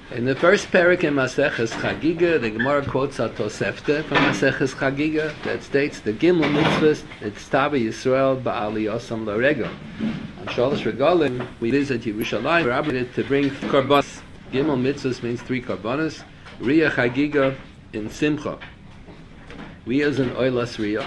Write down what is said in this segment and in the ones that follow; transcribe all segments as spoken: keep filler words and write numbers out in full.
In the first parak in Maseches Chagiga, the Gemara quotes a Tosefta from Maseches Chagiga that states the Gimel mitzvahs it's Tava Yisrael Ba'ali Yosam L'Regel. On Shalosh Regalim, we visit Yerushalayim. We're obligated to bring korbanos. Gimel mitzvahs means three korbanos. Riyah Chagiga in Simcha. Riyah is an oilas Riyah.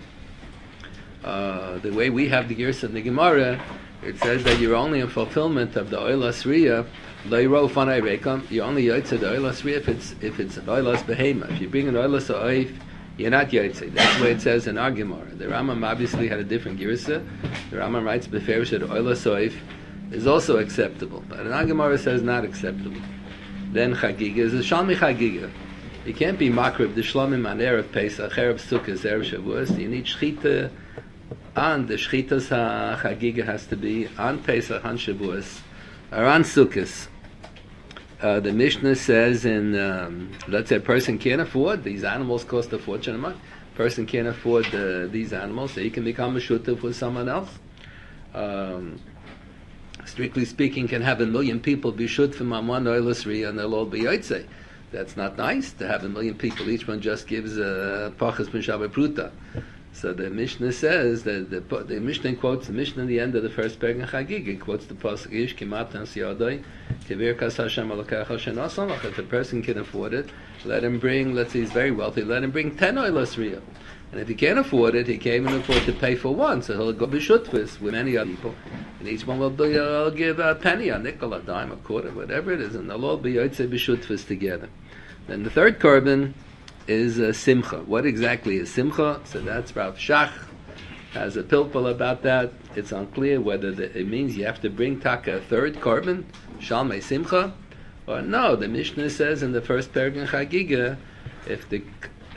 Uh, the way we have the Gersa in the Gemara, it says that you're only in fulfillment of the oilas Riyah. You're only yotze the oilas riyah if it's if it's an oilas behema. If you bring an oilas oif, you're not yotze. That's the way it says in our Gemara. The Rambam obviously had a different girsa. The Rambam writes beferish that oilas oif is also acceptable, but in our Gemara says not acceptable. Then chagiga is a shalmi chagiga. You can't be makrib the shlomim on erev Pesach, erev Sukkot, erev Shavuos. You need shchita on the shchitas ha chagiga has to be on Pesach, on Shavuos, or on Sukkot. Uh, the Mishnah says in, um, let's say a person can't afford, these animals cost a fortune a month, a person can't afford uh, these animals, so he can become a shutuf with someone else. Um, strictly speaking, can have a million people be shutfim on one oilas riyah and they'll all be yotzei. That's not nice to have a million people, each one just gives a pachas ben shabbat pruta. So the Mishnah says that the, the Mishnah quotes the Mishnah in the end of the first parak in Chagig. It quotes the pasuk Ish Kimatan Siyadai Kivir Kas Hashem Alakacha Shenasamach. If a person can afford it, let him bring. Let's say he's very wealthy. Let him bring ten oilas riyah. And if he can't afford it, he can't even afford to pay for one. So he'll go b'shutvis with many other people, and each one will be, uh, give a penny, a nickel, a dime, a quarter, whatever it is, and they'll all be yotzei b'shutvis together. Then the third korban is uh, simcha. What exactly is simcha? So that's Rav Shach has a pilpul about that. It's unclear whether the, it means you have to bring taka a third korban, shalmei simcha, or no. The Mishnah says in the first parak in Chagiga, if the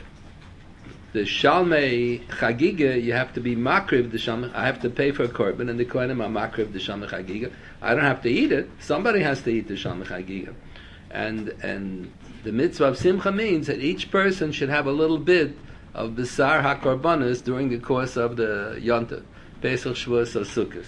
the shalmei Chagiga, you have to be makriv the shalmei. I have to pay for a korban, and the kohanim are makriv the shalmei Chagiga. I don't have to eat it. Somebody has to eat the shalmei Chagiga, and and. The mitzvah of simcha means that each person should have a little bit of besar hakorbanos during the course of the yontav, Pesach, Shavuos, or Sukkot.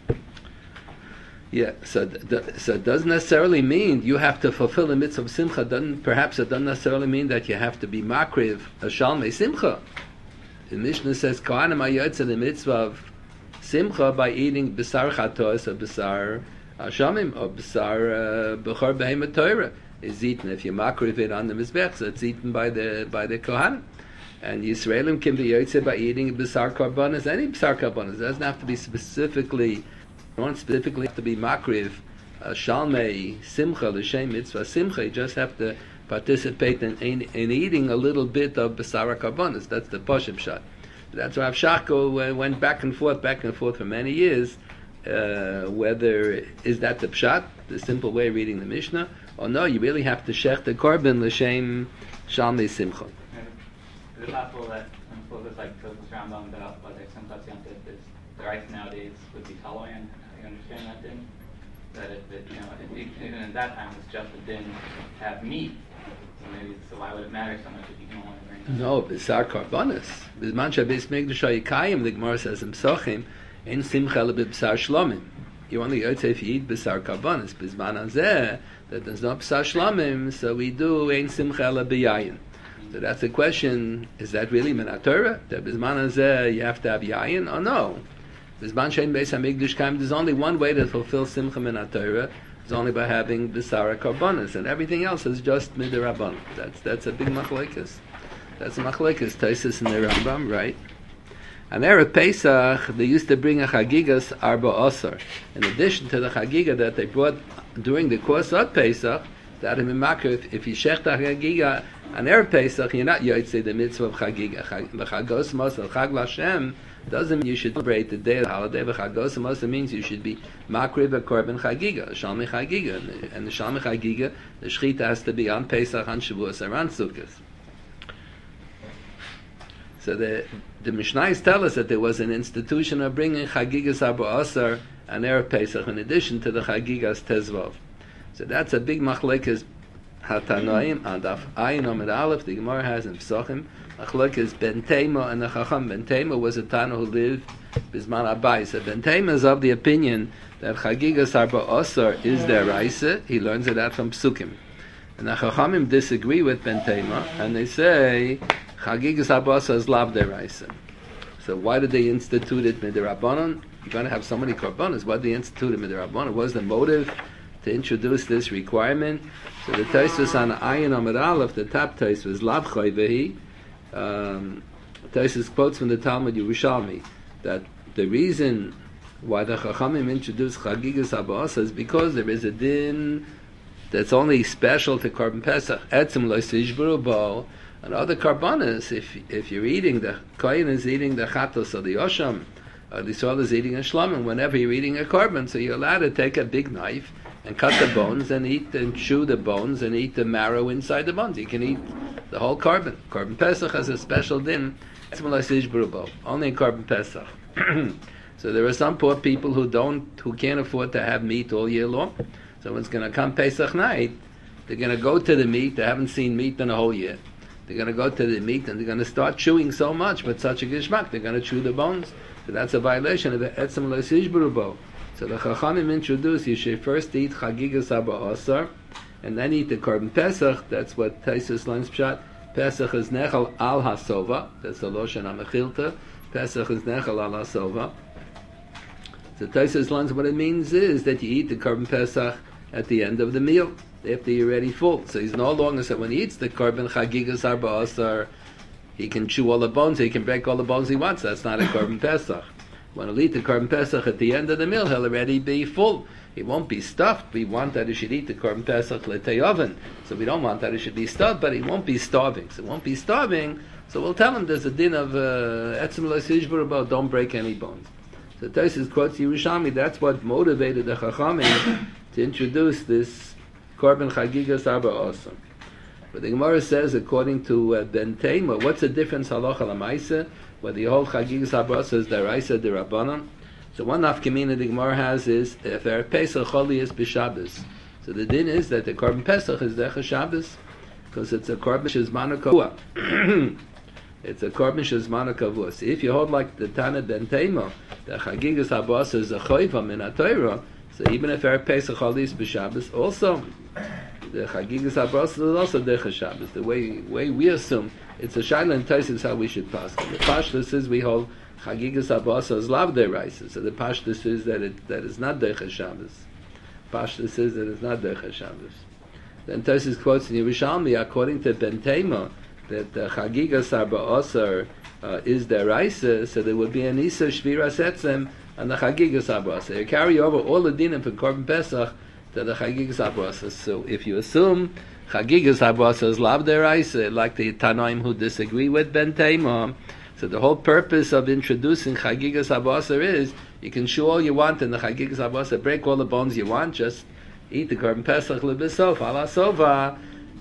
Yeah, so th- so it doesn't necessarily mean you have to fulfill the mitzvah of simcha. Doesn't perhaps it doesn't necessarily mean that you have to be makriv a shalmei simcha. The Mishnah says kohanim ayotze the mitzvah of simcha by eating besar chatos or besar shamim or besar bechor behemoth Torah. Is eaten if you makriv it on the mizbech, so it's eaten by the by the kohanim. And Yisraelim can be yotze by eating besar karbonas, any besar karbonas. It doesn't have to be specifically, you don't specifically have to be makriv uh, shalmei simcha l'shem mitzvah simcha. You just have to participate in, in, in eating a little bit of besar karbonas. That's the poshim shot. That's why Rav Shach uh, went back and forth, back and forth for many years. Uh, whether is that the pshat, the simple way of reading the Mishnah, or no, you really have to shech the korban l'shem shalmei simcha. Is it possible that some focus like Kosos Rambam about what Simchat Yom Tov is the rights nowadays would be tolerant? You understand that din? That if it, you know, if, even at that time it's just a din to have meat. So maybe so why would it matter so much if you can only bring? No, besar karbonas. Bisman shabes megdush hayikayim. The Gemara says in Psochim. In simcha lebisar shlomim. You only yotze if you eat besar karbonis. Bisman hazeh that there's no besar shlomim, so we do ein simcha lebiyayin. So that's the question: is that really min haTorah? That bisman hazeh you have to have yayin or no? Bisman shein beis hamikdash kaim. There's only one way to fulfill simcha min haTorah. It's only by having besar karbonis, and everything else is just midrabanan. That's that's a big machlekes. That's a machlekes. Taisus in the Rambam, right? And erev Pesach, they used to bring a chagigas arba osar. In addition to the chagiga that they brought during the course of Pesach, that in Makar, if, if you shech the chagiga on erev Pesach, you're not yotzei the mitzvah of chagiga. V'chagos mosel chag l'Hashem doesn't mean you should celebrate the day of the holiday. V'chagos mosel means you should be makriv a korban chagiga, a shalmei chagiga, and the shalmei chagiga, the shechita has to be on Pesach, on Shavuos, or on Sukkot. So the the Mishnayos tell us that there was an institution of bringing Chagigas Arba Asar and Erev Pesach in addition to the Chagigas Tezvav. So that's a big machlekes Hatanoim and Af Ayin Amid Aleph. The Gemara has in Psochim machlekes Ben Tema and the Chacham. Ben Tema was a Tana who lived Bisman Abai. So Ben Tema is of the opinion that Chagigas Arba Asar is their Raisa. He learns it out from Psukim. And the Chachamim disagree with Ben Tema, and they say Chagigas Habasa is lav deraisa. So why did they institute it midrabanan? You're going to have so many korbanos. Why did they institute it midrabanan? What was the motive to introduce this requirement? So the Tosfos on Ayin Amud Aleph, the top Tosfos was lav chayvehi. Um, Tosfos quotes from the Talmud Yerushalmi that the reason why the Chachamim introduced Chagigas Habasa is because there is a din that's only special to Korban Pesach. Etzem lo sishburu bo. And other karbanas, if if you're eating, the kohen is eating the chatos or the yosham, or the Yisrael is eating a shlamim, whenever you're eating a korban, so you're allowed to take a big knife and cut the bones and eat and chew the bones and eat the marrow inside the bones. You can eat the whole korban. Korban Pesach has a special din. Etzem lo sishburu bo. Only in Korban Pesach. So there are some poor people who don't, who can't afford to have meat all year long. So when it's going to come Pesach night, they're going to go to the meat. They haven't seen meat in a whole year. They're going to go to the meat and they're going to start chewing so much, but such a gishmak, they're going to chew the bones. So that's a violation of the etzem lo sishburu bo. So the Chachamim introduced you should first eat Chagigas Haba Asar, and then eat the Korban Pesach. That's what Tosfos learns pshat. Pesach is nechal al hasova. That's the loshen hamechilta. Pesach is nechal al hasova. So Tosfos learns what it means is that you eat the Korban Pesach at the end of the meal, after you're already full. So he's no longer said when he eats the Korban Chagigas Arba Asar, he can chew all the bones, he can break all the bones he wants. That's not a Korban Pesach. When he'll eat the Korban Pesach at the end of the meal, he'll already be full. He won't be stuffed. We want that he should eat the Korban Pesach l'tei oven. So we don't want that he should be stuffed, but he won't be starving. So he won't be starving, so we'll tell him there's a din of etzem lo sishburu bo, don't break any bones. So Tosfos quotes Yerushalmi, that's what motivated the Chachamim to introduce this Korban Chagigas Arba Asar. But the Gemara says, according to uh, Ben Tema, what's the difference halacha l'maisa, whether the whole Chagigas Arba Asar is deraisa derabanan? So one nafkamina the Gemara has is, if there Pesach Choli is b'Shabbos. So the din is that the Korban Pesach is Decha Shabbos, because it's a Korban Shezmana Kavua. It's a Korban Shezmana Kavua. So if you hold like the Tana Ben Tema, the Chagigas Arba Asar is a Choiva min HaTorah, so even if Erev Pesach Choli is b'Shabbos, also the Chagigas Arba Asar is also Decha Shabbos. The way way we assume it's a Shaila and Tosfos how we should pass. The Pashtus is we hold Chagigas Arba Asar is lav deraisa. So the Pashtus is that it that is not Decha Shabbos. Pashtus is that it's not Decha Shabbos. Then Tosfos quotes in Yerushalmi, according to Ben Tema, that the Chagigas Arba Asar uh, is deraisa, so there would be an Isa Shviras Etzem and the Chagigas Arba Asar. You carry over all the dinim from Korban Pesach to the Chagigas Arba Asar. So if you assume Chagigas Arba Asar is lav deraisa, like the Tanoim who disagree with Ben Tema, so the whole purpose of introducing Chagigas Arba Asar is you can chew all you want in the Chagigas Arba Asar, break all the bones you want, just eat the Korban Pesach l'bisof ala sova,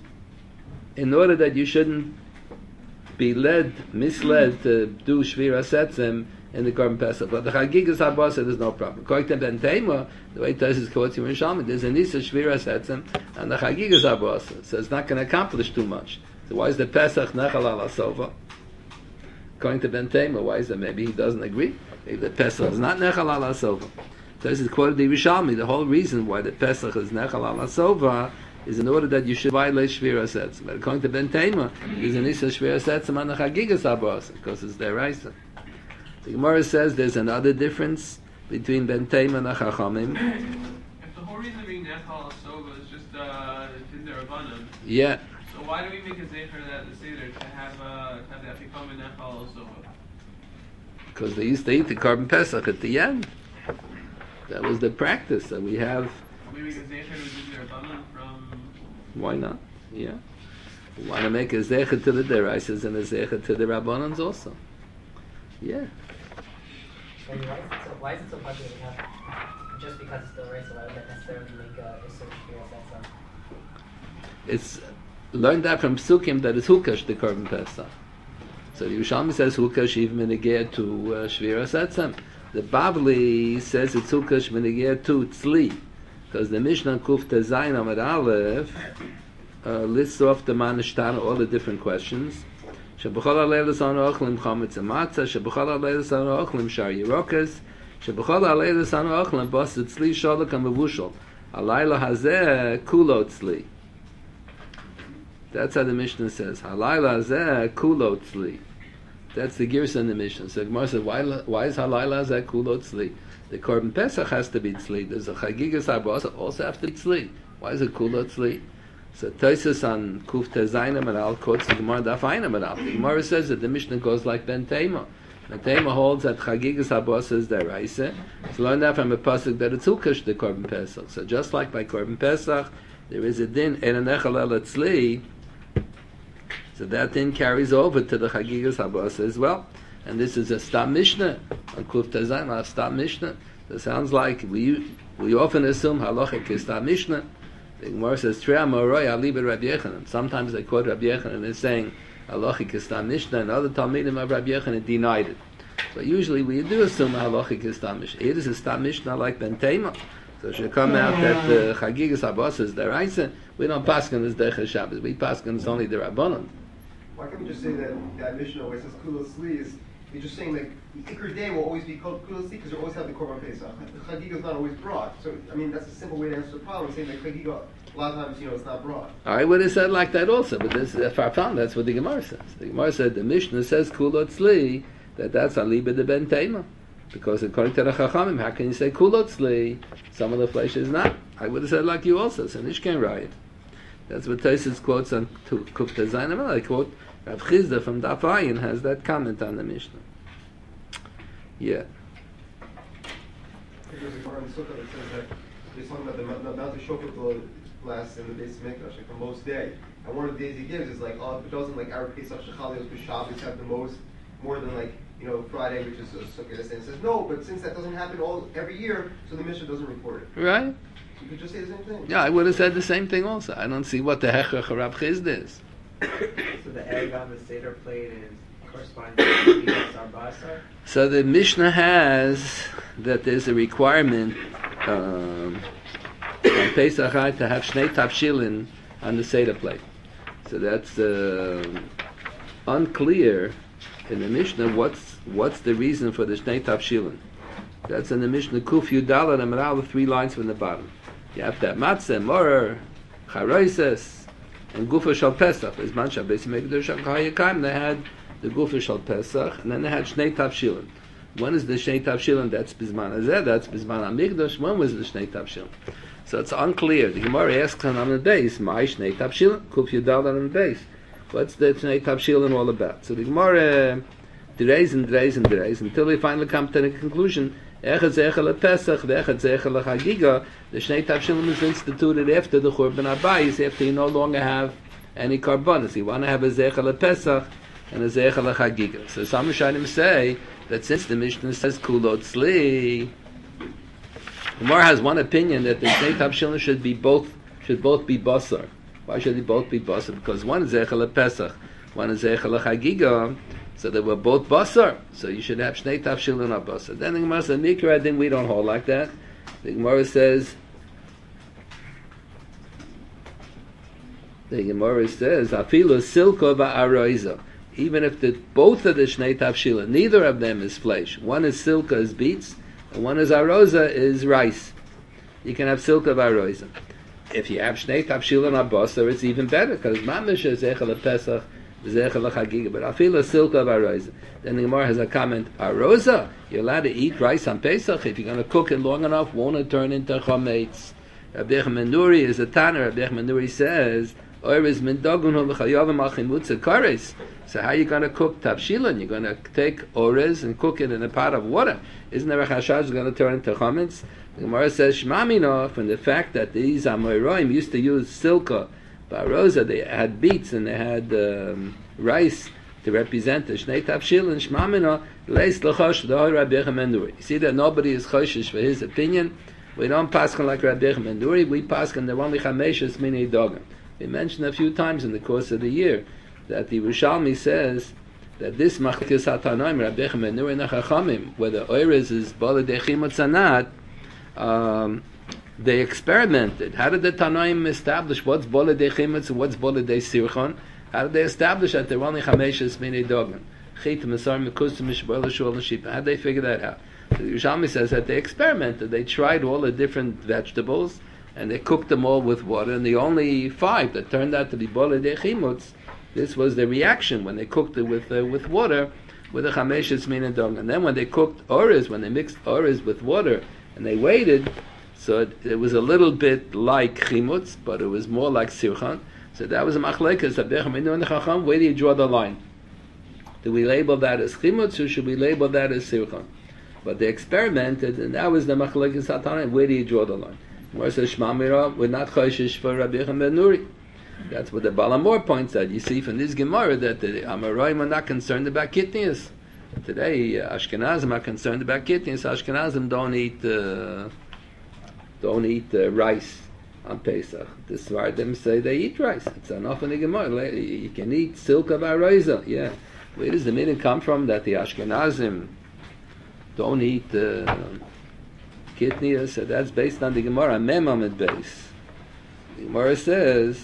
in order that you shouldn't be led, misled to do Shviras Etzem in the Korban Pesach. But the Chagigas Arba Asar there's no problem. According to Ben Tema, the way Tosfos quotes you in Shalom, there's a Nisa Shviras Etzem and the Chagigas Arba Asar, so it's not going to accomplish too much. So why is the Pesach nechal ala sova? According to Ben Tema, why is that? Maybe he doesn't agree. Maybe the Pesach is not nechal ala sova. Tosfos quoted the Yerushalmi. The whole reason why the Pesach is nechal ala sova is in order that you should violate Shviras Etzem. But according to Ben Tema, there's an Issa Shviras Etzem on the Chagigas Arba Asar, because it's deraisa. The Gemara says there's another difference between Ben Tema and the Chachamim. If the whole reason being nechal sova is just uh, in the Rabbanim, Yeah. so why do we make a zecher that the seder to have uh, to have that become a nechal sova? Because they used to eat the Korban Pesach at the end. That was the practice that we have. We make a zecher to the Rabbanim from. Why not? Yeah. We want to make a zecher to the deraisas and a zecher to the Rabbanans also. Yeah. So why is it so, why is it so popular to have, just because it's still right, so why would that necessarily make a Issa Shviras Etzem? It's learned that from Psukim that it's Hukash, the Korban Pesach. So the Yerushalmi says Hukash even minigeh to uh, Shviras Etzem. The Bavli says it's Hukash minigeh to Tzli, because the Mishnah Kuf Tezayin Amud Aleph uh, lists off the Manishtana, all the different questions. Shebechol haleilos anu ochlim chametz amatzah, shebechol haleilos anu ochlim shar yirokas, shebechol haleilos anu ochlim bas tzli sholok hamavushal, halayla hazeh kulo tzli. That's how the Mishnah says. Halayla zeh kulo tzli. That's the girsa in the Mishnah. So Gemara says, why, why is halayla zeh kulo tzli? The Korban Pesach has to be tzli. Does the Chagigas Arbasa also have to be tzli? Why is it kulo tzli? So Tosfos on Kuf Tezayim and Al quotes the Gemara Daf Einam and Al. The Gemara says that the Mishnah goes like Ben Tema. Ben Tema holds that Chagigas Arbasa is deraisa. So learn that from a pasuk that it's ukash the Korban Pesach. So just like by Korban Pesach, there is a din en anechal el tzli. So that din carries over to the Chagigas Arbasa as well. And this is a Stam Mishnah on Kuf Tezayim, a Stam Mishnah. So it sounds like we we often assume halachic is Stam Mishnah. The Gemara says, Trea Moroi Alibet Rabbi Yechanan. Sometimes they quote Rabbi Yechanan as saying, halachic is Stam Mishnah, and other Talmidim of Rabbi Yechanan denied it. But usually we do assume halachic is Stam Mishnah. It is a Stam Mishnah like Ben Tema. So it should come out that the Chagigas Arbasa is deraisa. We don't paskin as Deicha Shabbos. We paskin as only the Rabbanon. Why can't we just say that that Mishnah where it says Kulo Sli is, you're just saying like the Iker Day will always be called Kulo Sli because you always have the Korban Pesach. The Chagiga is not always brought. So, I mean, that's a simple way to answer the problem, saying that Chagiga, a lot of times, you know, it's not brought. I would have said like that also, but this is Farfan, that's what the Gemara says. The Gemara said the Mishnah says Kulo Tzli, that that's Aliba de Ben Tema. Because according to the Chachamim, how can you say Kulo Tzli? Some of the flesh is not. I would have said like you also, so Nishkan Riot. That's what Tosfos quotes on Kuf Tezayim. I quote Rav Chizda from Daf Ayin has that comment on the Mishnah. Yeah. There's a Gemara in Sukkah that says that he's talking about the Mount of Shofet lasts in the base of Mikdash, like the most day. And one of the days he gives is like, oh, if it doesn't like Arab Pesach Shechalios B'Shabbos have the most, more than like, you know, Friday, which is a Sukkah. And it says, no, but since that doesn't happen all every year, so the Mishnah doesn't report it. Right? You could just say the same thing. Yeah, I would have said the same thing also. I don't see what the Hechach of Rav Chizda is. So the egg on the Seder plate is corresponds to the Arbasa? So the Mishnah has that there's a requirement um, on Pesach High to have Shnei Tavshilin on the Seder plate. So that's uh, unclear in the Mishnah what's what's the reason for the Shnei Tavshilin. That's in the Mishnah Kuf Yudala and Amaral, three lines from the bottom. You have to have Matzah, Morer, Charoises, and Gufa Shal Pesach. As man Shabbos Megiddush HaKayim, they had the Gufa Shal Pesach, and then they had Shnei Tavshilin. When is the Shnei Tavshilin? That's Bizman Hazeh, that's Bizman HaMikdash. When was the Shnei Tavshilin? So it's unclear. The Gemara asks on the base, My Shnei Tavshilin, Kuf Yudala on the base. What's the Shnei Tavshilin all about? So the Gemara derays and derays and derays until they finally come to the conclusion. Echad Zechel Pesach, Echad Zechel Chagiga. The Shnei Tavshilin is instituted after the Churban Abayis, after you no longer have any karbonis. You want to have a Zechel Pesach and a Zechel Chagiga. So some Rishonim say that since the Mishnah says Kulo Tzli, the Gemara has one opinion that the Shnei Tavshilin should be both should both be basar. Why should they both be basar? Because one is Zechel Pesach, one is Zechel Chagiga. So they were both basar. So you should have Shnei Tavshilin or basar. Then the Gemara says, Mikra, I think we don't hold like that. The Gemara says, the Gemara says, Afilu silko va'aroiza. Even if the, both of the Shnei Tavshilin, neither of them is flesh. One is silka, is beets, and one is aroza, is rice. You can have silka va'aroiza. If you have Shnei Tavshilin or basar, it's even better, because Mamish is Echel Pesach, but I feel a silk of aroza. Then the Gemara has a comment: aroza, you're allowed to eat rice on Pesach if you're going to cook it long enough. Won't it turn into chametz? Rabbi Menuri is a tanner. Rabbi Menuri says, "Oiriz min dogun hu v'chayavim achimutza kares." So how are you going to cook tavshilin? You're going to take orez and cook it in a pot of water. Isn't there a chashash going to turn into chametz? The Gemara says, "Shmamino," from the fact that these Amoraim used to use silka. Baroza, they had beets and they had um, rice to represent the Shnei Tavshilin. Shmamina leis l'chosh d'hoi Rabbi Menuri. You see that nobody is choshish for his opinion. We don't paskin like Rabbi Menuri. We paskin the only chameshes minei dogam. We mentioned a few times in the course of the year that the Yerushalmi says that this machlekes hatanoim Rabbi Menuri and Chachamim, where the oires is bala dechim tzanat, um they experimented. How did the Tanoim establish what's Bola de Chimetz and what's Bola de Sirchon? How did they establish that they're only Chameshes Minei Dogan? Chit, Masar, Mekustim, Mishbol, Shul, and Sheep. How did they figure that out? So the Yerushalmi says that they experimented. They tried all the different vegetables, and they cooked them all with water, and the only five that turned out to be bolei de chimutz, this was the reaction when they cooked it with uh, with water, with a chameshes min and dog. And then when they cooked oriz, when they mixed oriz with water, and they waited, so it, it was a little bit like chimutz, but it was more like sirchan. So that was a machlekes. Where do you draw the line? Do we label that as chimutz, or should we label that as sirchan? But they experimented, and that was the machlekes hatana. Where do you draw the line? Gemara says Shema Mira, we're not choshish for Rabbi Yechon ben Nuri. That's what the Balamor points out. You see from this Gemara that the Amoraim are not concerned about kitnius. Today, uh, Ashkenazim are concerned about kitnius. Ashkenazim don't eat uh, don't eat uh, rice on Pesach. The Svardim say they eat rice. It's enough in the Gemara. You can eat silka ba'roiza. Yeah. Where does the meaning come from that the Ashkenazim don't eat uh, kitnius? So that's based on the Gemara. Mem Amid base. The Gemara says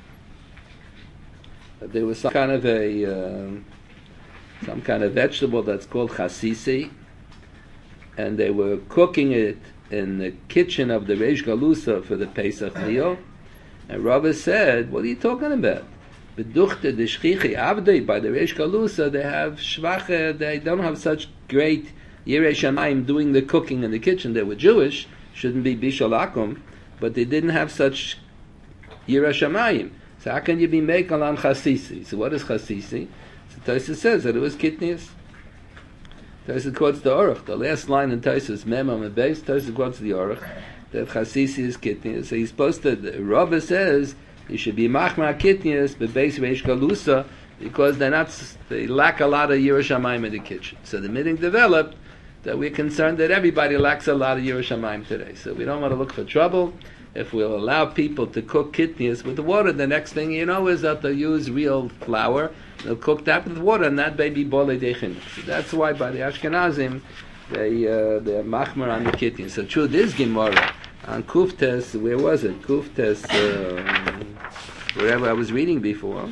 there was some kind of a um, some kind of vegetable that's called chasisi, and they were cooking it in the kitchen of the Reish Galusa for the Pesach meal. And Rava said, "What are you talking about? Beduchte the shchichi avdei by the Reish Galusa, they have shvache. They don't have such great yirei shamayim doing the cooking in the kitchen. They were Jewish, shouldn't be bishol akum, but they didn't have such yirei shamayim. So how can you be making on chasisi? So what is chasisi? So Tosfos says that it was kitnius. Tosfos quotes the Aruch. The last line in Tosfos, mem on the base, Tosfos quotes the Aruch that chasisi is kitnius. So he's supposed to. Rava says you should be machmar kitnius, but base reish galusa, because they're not. They lack a lot of Yerushalayim in the kitchen. So the meeting developed that we're concerned that everybody lacks a lot of Yerushalayim today. So we don't want to look for trouble. If we'll allow people to cook kitnius with the water, the next thing you know is that they'll use real flour. They'll cook that with water, and that may be bolei de chimutz. So that's why by the Ashkenazim, they uh, they're machmer on the kitnius. So true, this Gemara on Kuftes, where was it? Kuftes, um, wherever I was reading before.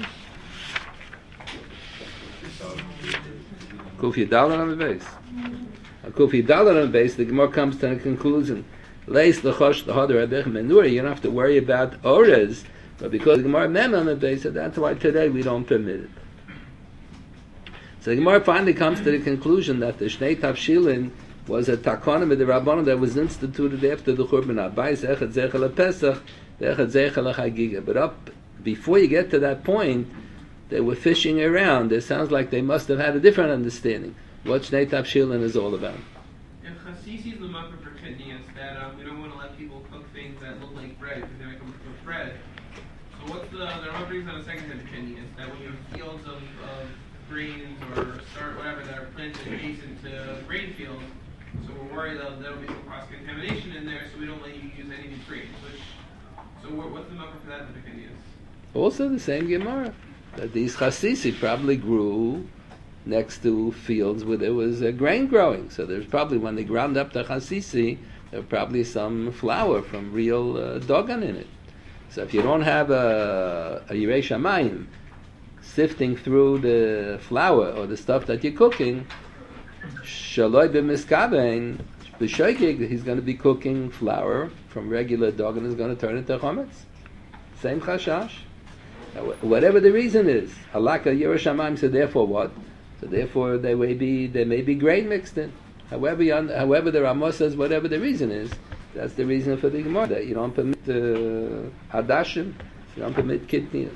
Kuf Yudalad on the base. On Kuf Yudalad on the base, the Gemara comes to a conclusion. Leis lechosh l'hoder abech menuri. You don't have to worry about orez, but because the Gemara mem on the base, so that's why today we don't permit it. So the Gemara finally comes to the conclusion that the Shnei Tavshilin was a takonim of the Rabbanon that was instituted after the Churban Abayis, echad zecha lePesach, echad zecha leChagiga. But up before you get to that point, they were fishing around. It sounds like they must have had a different understanding what Shnei Tavshilin is all about. If chasisi is the marker for kitnius, that um, we don't want to let people cook things that look like bread because they make them with bread. So what's the the Rambam brings on a second type of kitnius that when you have fields of, of grains or start whatever that are planted adjacent to grain fields, so we're worried that there'll be some cross contamination in there, so we don't let you use any of these grains. Which, so what, what's the marker for that type of kitnius? Also the same Gemara that these chasisi probably grew next to fields where there was uh, grain growing. So there's probably, when they ground up the chasisi, there was probably some flour from real uh, dogan in it. So if you don't have a, a yirei shamayim sifting through the flour or the stuff that you're cooking, shaloi b'miskabein, b'shoigig, he's going to be cooking flour from regular dogan and is going to turn it to chometz. Same chashash. Whatever the reason is, halakha yirei shamayim, so therefore what? So therefore, there may be there may be grain mixed in. However, you, however the Ramah says, whatever the reason is, that's the reason for the Gemara that you don't permit uh, hadashim, you don't permit kitnius.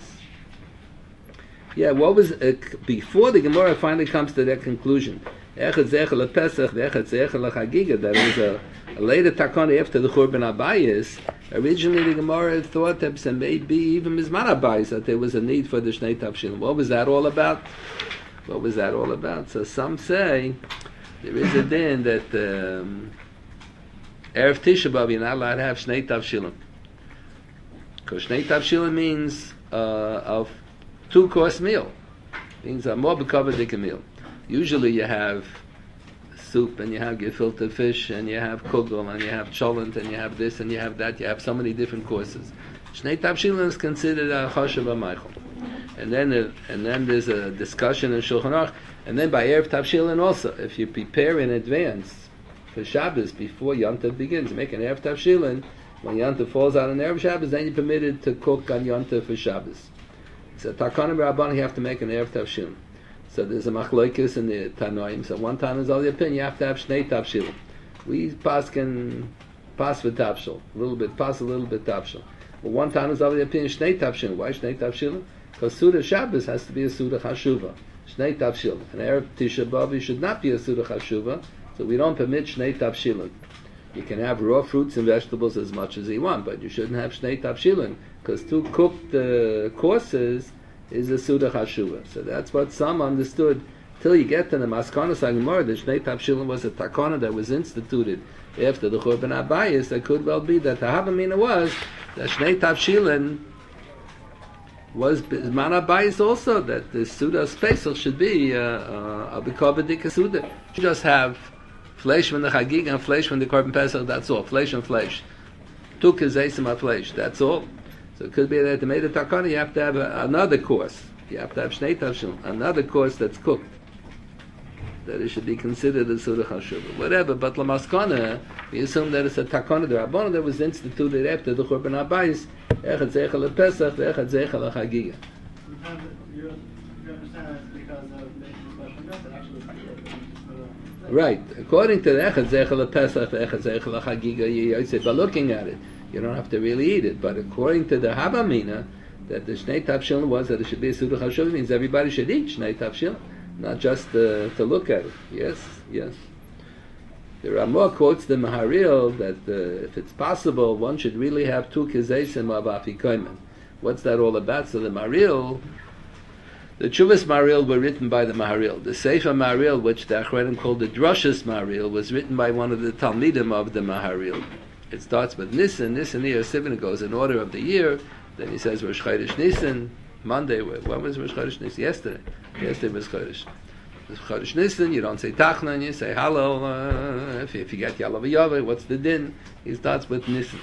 Yeah, what was uh, before the Gemara finally comes to that conclusion? Echad zecha lePesach, echad zecha leChagiga. That was a, a later takana after the Churban Abayis. Originally, the Gemara thought that maybe even Mizman Abayis that there was a need for the Shnei Tavshilin. What was that all about? What was that all about? So some say there is a din that um, Erev Tisha B'Av you're not allowed to have Shnei Tavshilin. Because Shnei Tavshilin means uh, of two-course meal. It means a more b'kavod meal. Usually you have soup and you have gefilte fish and you have kugel and you have cholent and you have this and you have that. You have so many different courses. Shnei Tavshilin is considered a choshev ha'meichel. And then, uh, and then there's a discussion in Shulchan Aruch. And then by Erev Tavshilin also, if you prepare in advance for Shabbos before Yom Tov begins, make an Erev Tavshilin, When Yontif falls out on Erev Shabbos, then you're permitted to cook on Yontif for Shabbos. So Takana B'Rabban, you have to make an Erev Tavshil. So there's a Machlokes in the Tanoim. So one time is all the opinion, you have to have Shnei Tavshil. We pass can pass with Tavshil. A little bit pass, a little bit Tavshil. But one time is all the opinion, Shnei Tavshil. Why Shnei Tavshil? Because Suda Shabbos has to be a Suda Chashuva. Shnei Tavshil. And Erev Tisha B'Av should not be a Suda Chashuva. So we don't permit Shnei Tavshilin. You can have raw fruits and vegetables as much as you want, but you shouldn't have Shnei Tavshilin, because two cooked uh, courses is a Suda Chashuva. So that's what some understood. Till you get to the Maskana Sagmar, the Shnei Tavshilin was a takana that was instituted after the Churban Abayis. It could well be that the Havamina was that Shnei Tavshilin was Man Abayis also, that the Suda Special should be uh, uh, a Bikobadik Suda. You just have flesh from the Chagig and flesh from the Korban Pesach, that's all. Flesh and flesh. Two kazeisim of flesh, that's all. So it could be that to make the takana, you have to have a, another course. You have to have Shnei Tavshil, another course that's cooked. That it should be considered a Suda Chashuva. Whatever, but Lamaskana, we assume that it's a takana, the Rabbana that was instituted after the Churban Abayis, Echad Zeichel LePesach, Echad Zeichel LeChagiga. You understand that's because of making special guts that actually Right. According to the Echad Zeichel LePesach, Echad Zeichel LeChagiga, you say, by looking at it, you don't have to really eat it. But according to the Havamina, that the Shnei Tavshil was that it should be a Suda Chashuva, means everybody should eat Shnei Tavshil, not just uh, to look at it. Yes, yes. The Ramah quotes the Maharil that uh, if it's possible, one should really have two Kizeisim of Afikoyman. What's that all about? So the Maharil, the Chuvas Maharil were written by the Maharil. The Sefer Maharil, which the Achronim called the Drushes Maharil, was written by one of the Talmidim of the Maharil. It starts with Nisan, Nisan Iyar Sivan, it goes in order of the year. Then he says Rosh Chodesh Nisan, Monday. When was Rosh Chodesh Nisan? Yesterday. Yesterday was Chodesh. Chodesh Nisan, you don't say Tachnan, you say Hallel. Uh, if, if you get Yalav Yaveh, what's the din? He starts with Nisan.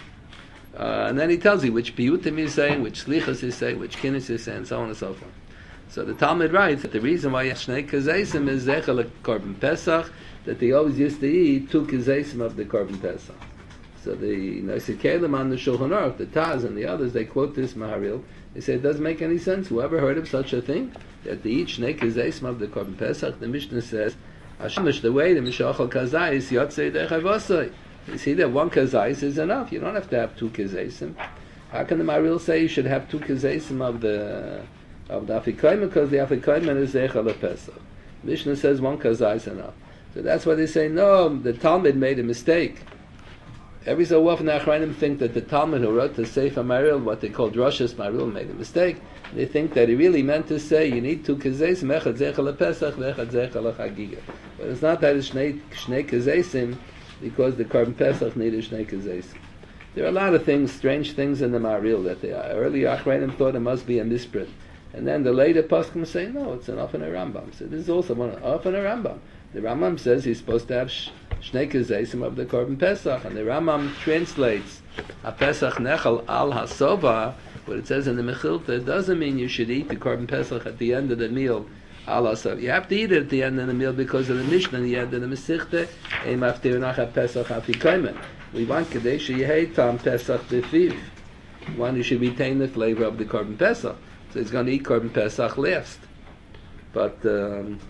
Uh, and then he tells you which piyutim he's saying, which slichas he's saying, which kinnis he's saying, so on and so forth. So the Talmud writes that the reason why Shnei Kazeisim is Zechel Korban Pesach, that they always used to eat two Kazeisim of the Korban Pesach. So the Nosei Kelim on the Shulchan Aruch, the Taz and the others, they quote this Maharil. They say it doesn't make any sense. Whoever heard of such a thing? That they eat Shnei Kazeisim of the Korban Pesach. The Mishnah says, Hashemish, the way the Mishachal Kazais, Yotzei Dechavosai. You see that one Kazais is enough. You don't have to have two Kazeisim. How can the Maharil say you should have two Kazeisim of the of the Afikoyman? Because the Afikoyman is Zechel Pesach. Mishnah says one Kazai is enough. So that's why they say, no, the Talmud made a mistake. Every so often the Achronim think that the Talmud who wrote the Sefer Maharil, what they call Drushes Maharil, made a mistake. They think that he really meant to say you need two Kazeisim, Echad Zechel Pesach, Echad Zechel Chagiga. But it's not that it's Shnei Kazeisim, because the Korban Pesach needed Shnei Kazeisim. There are a lot of things, strange things in the Maharil that they are. Early Achronim thought it must be a misprint. And then the later Poskim say, no, it's an Ofen Rambam. So this is also one Ofen Rambam. The Rambam says he's supposed to have sh- Shnei Kazeisim of the Korban Pesach, and the Rambam translates a Pesach Nechal al Hasova. What it says in the Mechilta, it doesn't mean you should eat the Korban Pesach at the end of the meal al Hasova. You have to eat it at the end of the meal because of the Mishnah, the end of the Mesichte, Eim After Nach Pesach Afikoymen. We want Kadesh Yehei Tam Pesach Befiv. One who should retain the flavor of the Korban Pesach. So he's going to eat Korban Pesach last. But um,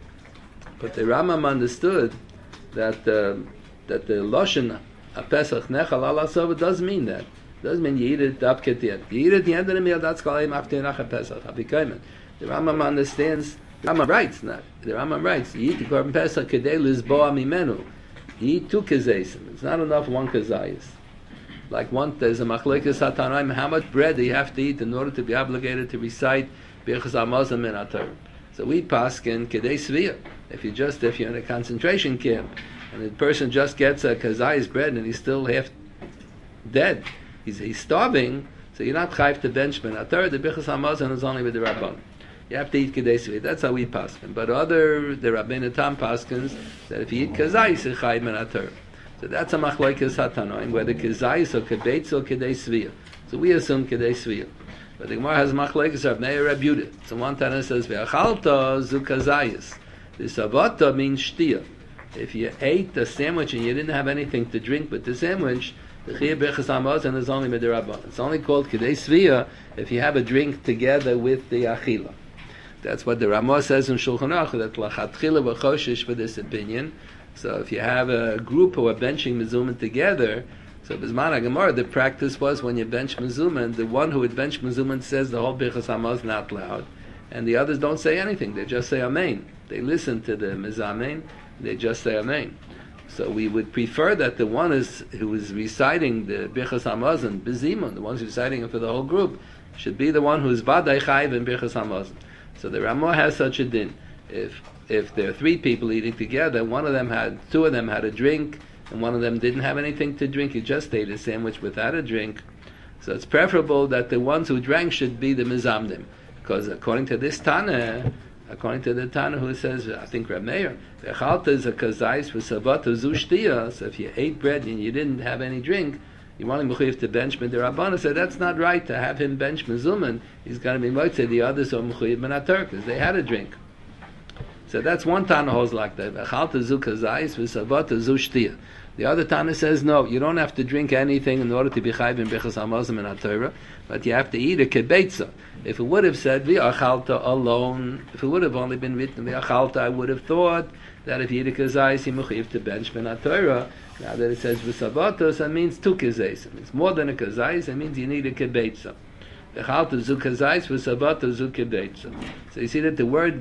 but the Rambam understood that uh, that the Lashon a Pesach Nechal al Hasova does mean that. It does mean you eat it up at the end. You eat it at the end of the meal, that's called Eim After Nach Pesach Afikoymen. The Rambam understands, the Rambam writes, not, the Rambam writes, you eat the Korban Pesach Kedei Lizboa Mimenu. You eat two Kazeisim. It's not enough one Kazayis. Like one, there's a machlekes hatanaim, how much bread do you have to eat in order to be obligated to recite Birchas Hamazon in Atar? So we paskin kedei svia. If you just, if you're in a concentration camp, and the person just gets a kazayis bread and he's still half dead, he's, he's starving, so you're not chayv to benchman Atar. The Birchas Hamazon is only with the Rabban. You have to eat kedei svia. That's how we paskin. But other, the Rabbeinu Tam paskins, that if you eat kazayis, it's chayv min Atar. So that's a machlokes hatanoim, whether kezayis or kebeitz or kedei svia. So we assume kedei svia. But the Gemara has machlokes of Meir Reb Yehuda. So one Tana says ve'achalta zu kazayis. The savata means shtia. If you ate the sandwich and you didn't have anything to drink with the sandwich, The Chiyuv Birchas Hamazon is only Midirabban. It's only called Kedei Sviyah if you have a drink together with the Achila. That's what the Ramah says in Shulchan Aruch, that Lachatchila v'choshish for this opinion. So if you have a group who are benching Mezuman together, so Bizman HaGemara, the practice was when you bench Mezuman, the one who would bench Mezuman says the whole Birchas Hamazon out loud, and the others don't say anything, they just say Amen. They listen to the Mezamen, they just say Amen. So we would prefer that the one is who is reciting the Birchas Hamazon, Bezimun, the ones reciting it for the whole group, should be the one who is Vadai Chayiv in Birchas Hamazon. So the Ramah has such a din. If if there are three people eating together, one of them had, two of them had a drink, and one of them didn't have anything to drink, he just ate a sandwich without a drink. So it's preferable that the ones who drank should be the Mizamdim. Because according to this Tana, according to the Tana who says, I think Reb Meir, V'chalta is a kazais v'savata zu shtiya, so if you ate bread and you didn't have any drink, you want him to bench Midirabban. Said that's not right to have him bench Mezuman. He's going to be motzei. The others are mechuyev minater because they had a drink. So that's one Tana holds like that. V'chalta zu kazais v'savata zu shtiya. The other Tana says no, you don't have to drink anything in order to be chayv in Birchas Hamazon and HaTorah, but you have to eat a kebeitza. If it would have said v'achalta alone, if it would have only been written v'achalta, I would have thought that if you eat a kazais, you mechuyev to bench ben HaTorah. Now that it says v'savatos, that means two kazais. It's more than a kazais, it means you need a kebeitza. V'chalta zu kazais, v'savatos zu kebeitza. So you see that the word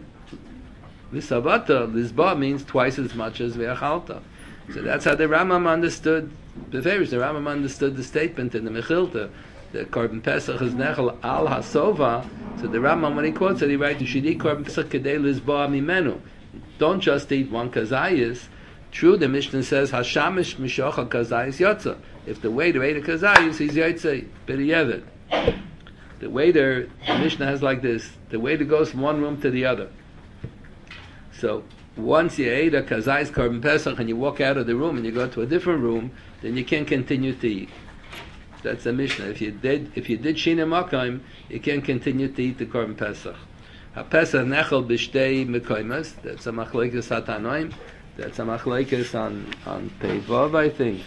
v'savata, lisba, means twice as much as v'achalta. So that's how the Rambam understood, the favors, the Rambam understood the statement in the Mechilta, the Korban Pesach is nechel al hasova. So the Rambam, when he quotes it, he writes, you should eat Korban Pesach kedei lisba mimenu. Don't just eat one kazayis. True, the Mishnah says, hashamish mishocha kazayis yotza. If the waiter ate a kazayis, he's yotze, b'di'evet. The waiter, the Mishnah has like this, the waiter goes from one room to the other. So, once you ate a kazayis Korban Pesach and you walk out of the room and you go to a different room, then you can't continue to eat. That's the Mishnah. If you did, if you did Shina Makayim, you can't continue to eat the Korban Pesach. Ha-Pesach nechel b'shtei mekaymas. That's a machlekes hatanoim. That's a machlekes on on Peivav, I think.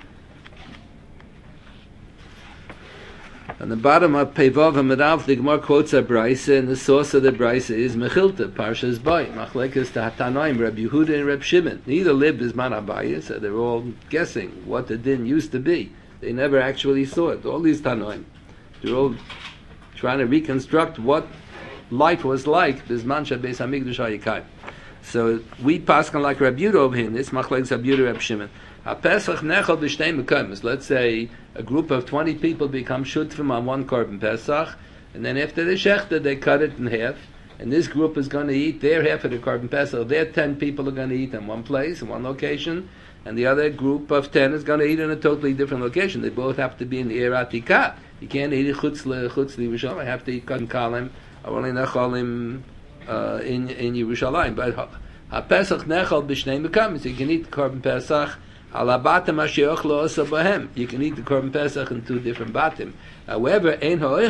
On the bottom of Peivav and Medav, the Gemara quotes a brisa, and the source of the brisa is Mechilta, Parshas Bay, Machlekes to Hatanoim, Reb Yehuda and Reb Shimon. Neither lived as Man Abaye, so they're all guessing what the din used to be. They never actually saw it. All these Tanoim, they're all trying to reconstruct what life was like. Bisman Shabeis Hamikdash HaYikayim. So we pass on like Reb Yehuda over here. This Machlekes Reb Yehuda, Reb Shimon. Ha-Pesach nechel b'shtei mekaymes. Let's say a group of twenty people become shutfim on one Korban Pesach, and then after the shechta they cut it in half, and this group is going to eat their half of the Korban Pesach. Their ten people are going to eat in one place, in one location, and the other group of ten is going to eat in a totally different location. They both have to be in the Eir Atikah. You can't eat chutz Yerushalayim. I have to eat Kan Kalim, or only Nechalim uh, in in Yerushalayim. But Ha-Pesach nechel b'shnei mekaymes. You can eat Korban Pesach. You can eat the Korban Pesach in two different batim. However,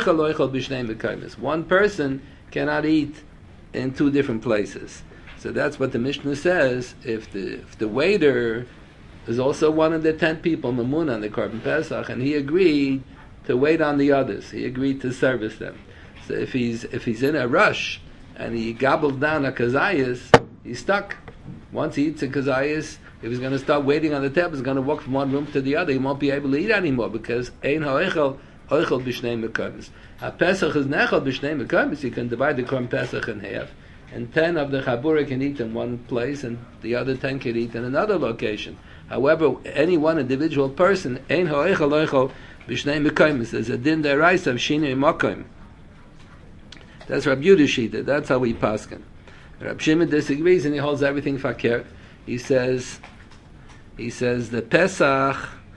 one person cannot eat in two different places. So that's what the Mishnah says. If the if the waiter is also one of the ten people, Mamun, on the Korban Pesach, and he agreed to wait on the others, he agreed to service them. So if he's if he's in a rush and he gobbles down a kazayas, he's stuck. Once he eats a kazayas, if he's going to start waiting on the table, he's going to walk from one room to the other. He won't be able to eat anymore because ein ha'oichel oichel b'shnei mekaymes. Ha-Pesach is nechel b'shnei mekaymes. You can divide the Korban Pesach in half, and ten of the chabura can eat in one place, and the other ten can eat in another location. However, any one individual person, ein ha'oichel oichel b'shnei mekaymes. There's a din deraisa of shinei makayim. That's Rabbi Yehuda Shita. That's how we paskin. Rabbi Shimon disagrees, and he holds everything fakir. He says, he says the Pesach,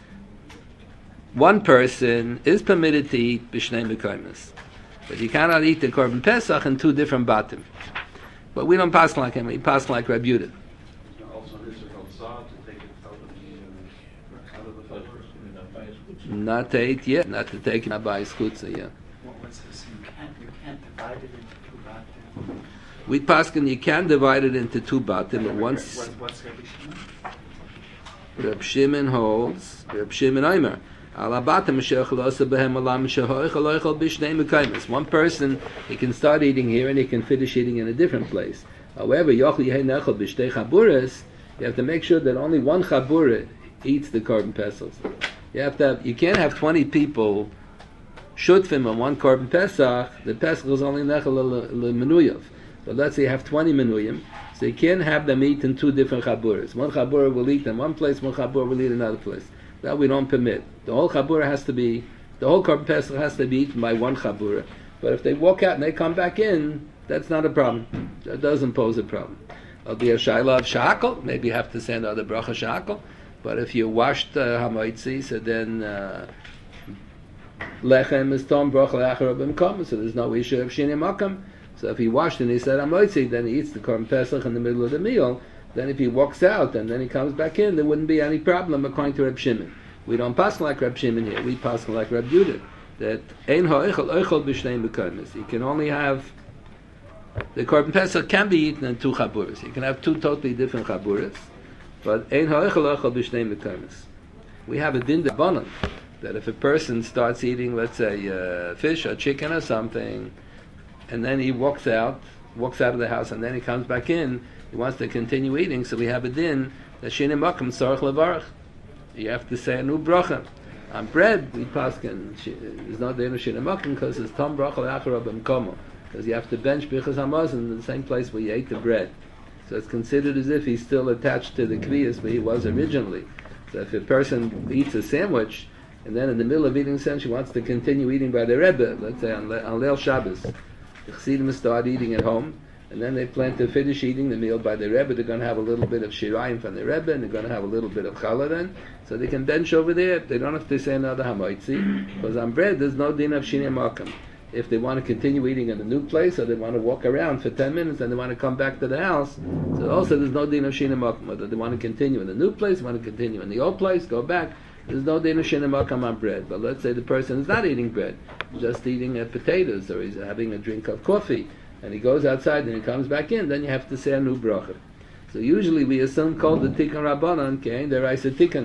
one person is permitted to eat b'shnei mekaymes, but he cannot eat the Korban Pesach in two different batim. But we don't pass like him. We pass like Rabbi Yehuda. Also, is it outside to take it out of the out of the first? Not to eat yet, not to take it by skutza, yeah. What's this? You can't, you can't divide it into two batim. We paskin, you can divide it into two batim, but once What, what's Rabbi Shimon? Reb Shimon holds, Reb Shimon Omer, One person, he can start eating here and he can finish eating in a different place. However, you have to make sure that only one chabura eats the korban pesach. You have to have, you can't have twenty people shutfim on one korban pesach. The pesach is only nechel lemenuyav. But let's say you have twenty menuyim, so you can't have them eat in two different chaburas. One chabura will eat in one place, one chabura will eat in another place. That we don't permit. The whole chabura has to be, the whole korban pesach has to be eaten by one chabura. But if they walk out and they come back in, that's not a problem. That doesn't pose a problem. It'll be a shayla of shakal. Maybe you have to send out a bracha shakal. But if you washed uh, hamaitzi, so then uh, lechem is tom bracha le'achar b'mkom. So there's no issue of shini makam. So if he washed and he said hamaitzi, then he eats the korban pesach in the middle of the meal. Then if he walks out and then he comes back in, there wouldn't be any problem according to Reb Shimon. We don't pass like Reb Shimon here. We pass like Reb Yudah. That ein ha'echel oichel b'shnei mekomis. You can only have, the korban pesach can be eaten in two chaburas. You can have two totally different chaburas. But ein ha'echel oichel b'shnei mekomis. We have a din d'banan that if a person starts eating, let's say, uh, fish or chicken or something, and then he walks out, walks out of the house, and then he comes back in, he wants to continue eating, so we have a din that shini makam tzarich levarach. You have to say a new bracha. On bread, we paskin, there's no din of shini makam because it's tom bracha le'achar b'mkomo. Because you have to bench bichas hamazon in the same place where you ate the bread. So it's considered as if he's still attached to the kriyas where he was originally. So if a person eats a sandwich, and then in the middle of eating the sandwich, he wants to continue eating by the Rebbe, let's say on, Le- on Leil Shabbos, the Chassidim start eating at home, and then they plan to finish eating the meal by the Rebbe. They're going to have a little bit of shirayim from the Rebbe, and they're going to have a little bit of challah then, so they can bench over there. They don't have to say another hamaitzi, because on bread there's no din of shinei makam. If they want to continue eating in a new place, or they want to walk around for ten minutes, and they want to come back to the house, so also there's no din of shinei makam. Whether they want to continue in the new place, want to continue in the old place, go back, there's no din of shinei makam on bread. But let's say the person is not eating bread, just eating uh, potatoes, or he's having a drink of coffee, and he goes outside and he comes back in, then you have to say a new bracha. So usually we assume called the tikkun rabbanon, okay, the raisa tikkun.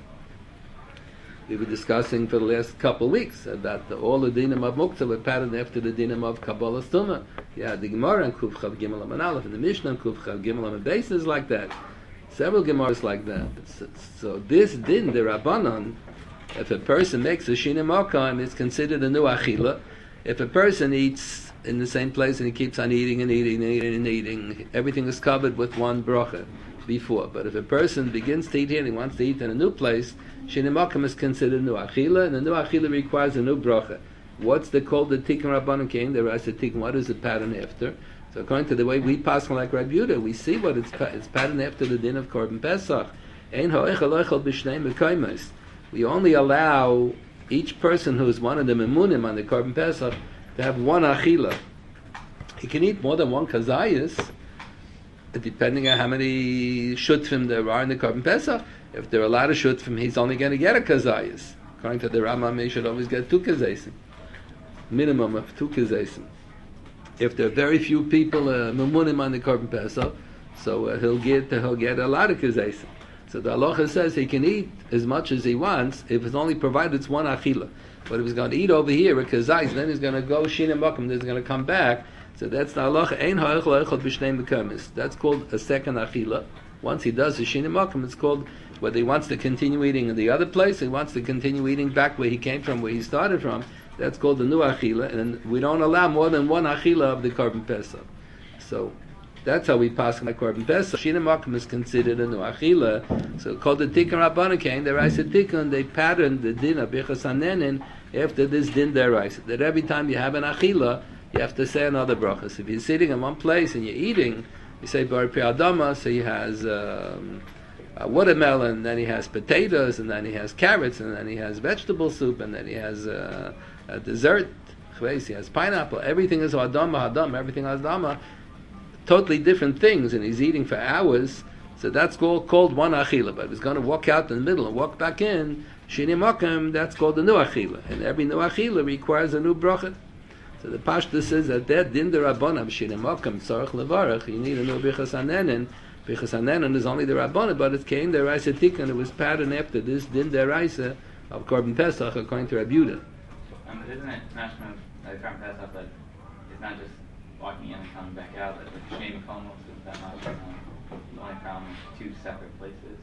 We were discussing for the last couple of weeks about the, all the dinim of muktzah were patterned after the dinim of kabbalah stuma. Yeah, the Gemara and Kuf Chav Gimel Amud Aleph, and the Mishnah and Kuf Chav Gimel Amud Beis is like that. Several Gemaras like that. So, so this din, the rabbanon, if a person makes a shinei makam, it's considered a new achila. If a person eats in the same place and he keeps on eating and eating and eating and eating, everything is covered with one bracha before. But if a person begins to eat here and he wants to eat in a new place, shinei makam is considered a new achila, and the new achila requires a new bracha. What's the called the tikkun rabbanon kain? The rasa tikkun. What is the pattern after? So according to the way we pass like Rabbi Yudah, we see what it's it's patterned after the din of korban pesach. Ein ha'echel oichel b'shnei mekomis. We only allow each person who is one of the memunim on the korban pesach to have one achila. He can eat more than one kazayas, depending on how many shutfim there are in the korban pesach. If there are a lot of shutfim, he's only going to get a kazayas. According to the Rambam, he should always get two kazasim, minimum of two kazasim. If there are very few people uh, memunim on the korban pesach, so uh, he'll get uh, he'll get a lot of kazasim. So the halacha says he can eat as much as he wants if it's only provided it's one achila. But if he's going to eat over here a kazais, then he's going to go shinei makam, then he's going to come back. So that's the halacha. Ein ha'echel oichel b'shnei mekomis. That's called a second achila. Once he does the shinei makam, it's called whether he wants to continue eating in the other place, or he wants to continue eating back where he came from, where he started from. That's called the new achila, and we don't allow more than one achila of the korban pesach. So that's how we pass the korban pesach. Shinei makam is considered a new achila. So called the tikkun rabbanon kain, the raisa tikkun. They patterned the din of bichas hanenin after this din deraisa. That every time you have an achila, you have to say another bracha. So if you're sitting in one place and you're eating, you say bar pi adama. So he has um, a watermelon, then he has potatoes, and then he has carrots, and then he has vegetable soup, and then he has uh, a dessert. He has pineapple. Everything is adama, adama. Everything is adama. Totally different things, and he's eating for hours. So that's called, called one achila. But if he's going to walk out in the middle and walk back in, shinei makam, that's called the new achila. And every new achila requires a new bracha. So the Pashta says that that din derabbanan shinei makam tzarich levarach. You need a new bichas hanenin. Bichas hanenin is only the rabbanan, but it came the raisa tikkun. It was patterned after this din deraisa of Korban Pesach according to Rabbi Yehuda. Um, but isn't it national uh, Korban Pesach that it's not just walking in and coming back out, that like Shnei Makomos, is that not um, going from two separate places?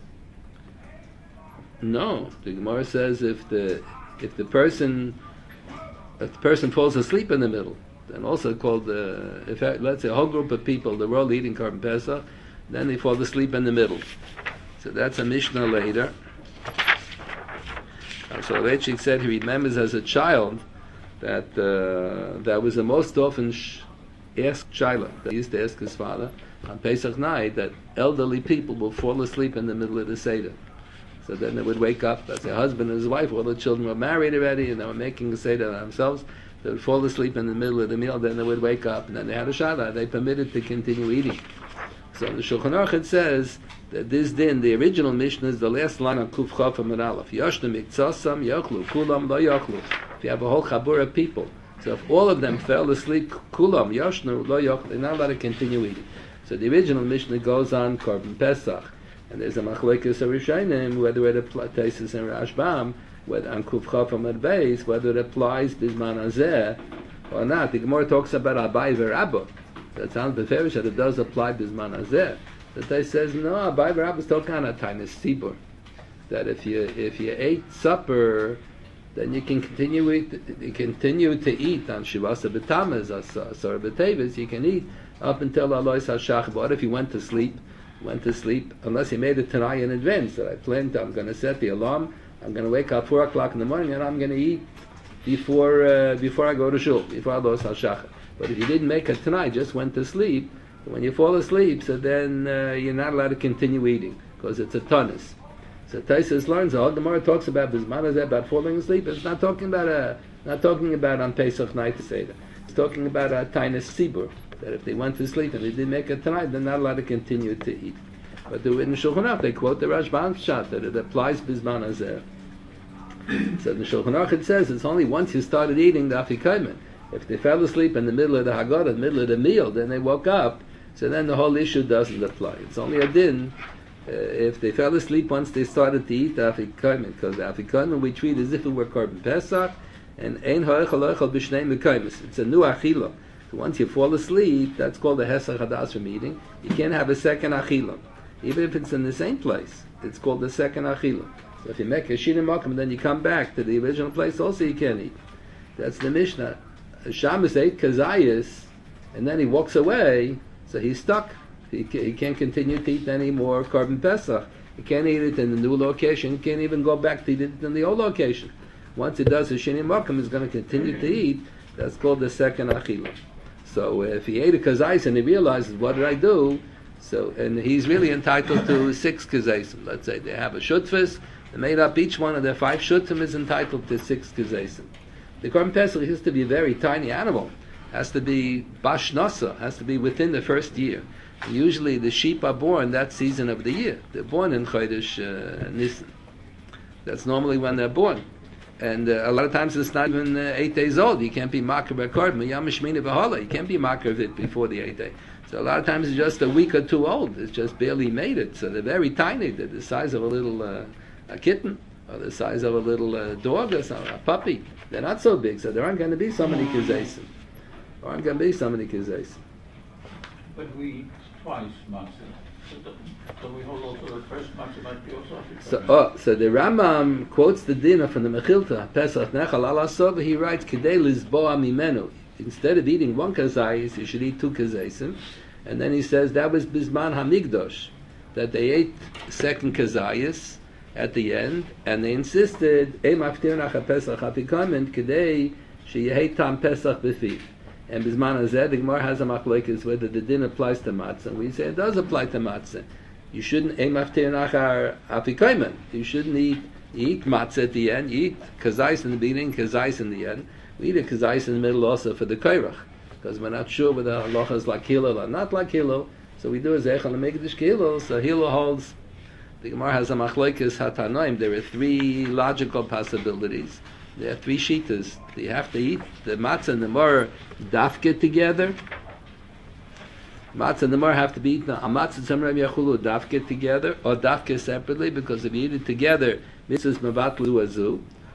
No, the Gemara says if the if the person if the person falls asleep in the middle, then also called uh, if let's say a whole group of people they're all eating Korban Pesach, then they fall asleep in the middle. So that's a Mishnah later. Uh, so Rechik said he remembers as a child that uh, that was the most often sh- asked Shaila. He used to ask his father on Pesach night that elderly people will fall asleep in the middle of the Seder. So then they would wake up as their husband and his wife, all the children were married already and they were making a Seder themselves. They would fall asleep in the middle of the meal, then they would wake up and then they had a Shaila. They permitted to continue eating. So the Shulchan Aruch it says that this din, the original Mishnah is the last line on Kuf Chaf Amud Aleph. Yoshnu miktsasam yochlu, kulam lo yochlu. If you have a whole chabur of people, so if all of them fell asleep, kulam yoshnu lo yochlu, they're not allowed to continue eating. So the original Mishnah goes on Korban Pesach, and there's a machlekes of Rishonim whether it applies in Rashbam, whether on Kuf Chaf Amud Beis, whether it applies bisman hazeh or not. The Gemara talks about Abai v'Rabba. So it sounds beferish that it does apply bisman hazeh. But they says no. Abai v'Rabba is talking on a tainis tzibur. That if you if you ate supper, then you can continue eat, you continue to eat on Shivasa B'Tamaz or B'Tevis. You can eat up until Alois HaShach. But if you went to sleep, went to sleep unless you made it tonight in advance. That I planned. To, I'm going to set the alarm. I'm going to wake up four o'clock in the morning and I'm going to eat before uh, before I go to shul, before Alois HaShach. But if you didn't make it tonight, just went to sleep. When you fall asleep, so then uh, you're not allowed to continue eating because it's a tonus. So Taisus learns. The Gemara talks about bisman hazeh, about falling asleep. It's not talking about a, not talking about on Pesach night to say that. It's talking about a tainis tzibur, that if they went to sleep and they didn't make it tonight, they're not allowed to continue to eat. But the in Shulchan Aruch they quote the Rashbam shot that it applies bisman hazeh. So the Shulchan Aruch it says it's only once you started eating the afikomen. If they fell asleep in the middle of the Haggadah, in the middle of the meal, then they woke up, so then the whole issue doesn't apply. It's only a din uh, if they fell asleep once they started to eat the afikomen, because the afikomen we treat as if it were Korban Pesach, and ein ha'echal ha'echal b'shnei mekomes. It's a new achila. So once you fall asleep, that's called a hesach hadas from eating. You can't have a second achila. Even if it's in the same place, it's called the second achila. So if you make a shinim makom and then you come back to the original place, also you can't eat. That's the Mishnah. Shabbos ate kazayas, and then he walks away, so he's stuck. He, he can't continue to eat any more Korban Pesach. He can't eat it in the new location. He can't even go back to eat it in the old location. Once he does his shini makom, he's going to continue to eat. That's called the second achila. So if he ate a kazayas and he realizes, what did I do? So and he's really entitled to six kazaysim. Let's say they have a shutfis. They made up each one of their five shutfim is entitled to six kazaysim. The Korban Pesach has to be a very tiny animal. Has to be bashnasa. Has to be within the first year. And usually the sheep are born that season of the year. They're born in Chodesh uh, Nisan. That's normally when they're born. And uh, a lot of times it's not even uh, eight days old. You can't be makar b'korban. Yom Shmini v'hala. You can't be makar of it before the eighth day. So a lot of times it's just a week or two old. It's just barely made it. So they're very tiny. They're the size of a little uh, a kitten, or the size of a little uh, dog or something, a puppy. They're not so big, so there aren't going to be so many kazaysim. There aren't going to be so many kazaysim. But we eat twice matzah. So, so we hold also the first matzah might be also. So, oh, so the Rambam quotes the dinner from the Mechilta, Pesach Nechal Ala Sova. He writes, "Kedei lizboa mimenu." Instead of eating one kazayis, you should eat two kazaysim. And then he says that was bisman hamigdosh, that they ate second kazayis at the end, and they insisted, "Ei maftir nach Pesach hafikomen kedei sheyehei tam Pesach b'fiv." And bisman hazeh, the Gemara has a machlokes whether the din applies to matzah. And we say it does apply to matzah. You shouldn't "Ei maftir nach hafikomen." You shouldn't eat eat matzah at the end. You eat kazayis in the beginning, kazayis in the end. We eat a kazayis in the middle also for the koirach, because we're not sure whether halacha is like hillel or not like hillel. So we do a zeichel and make it hillel. So hillel holds. The Gemara has a machlokes hatanoim. There are three logical possibilities. There are three shitas. You have to eat the matzah and the mor dafke together. Matzah and the mor have to be eaten. A matzah tzemrem yachulu dafke together, or dafke separately, because if you eat it together, mitzvahs mevatlu azu.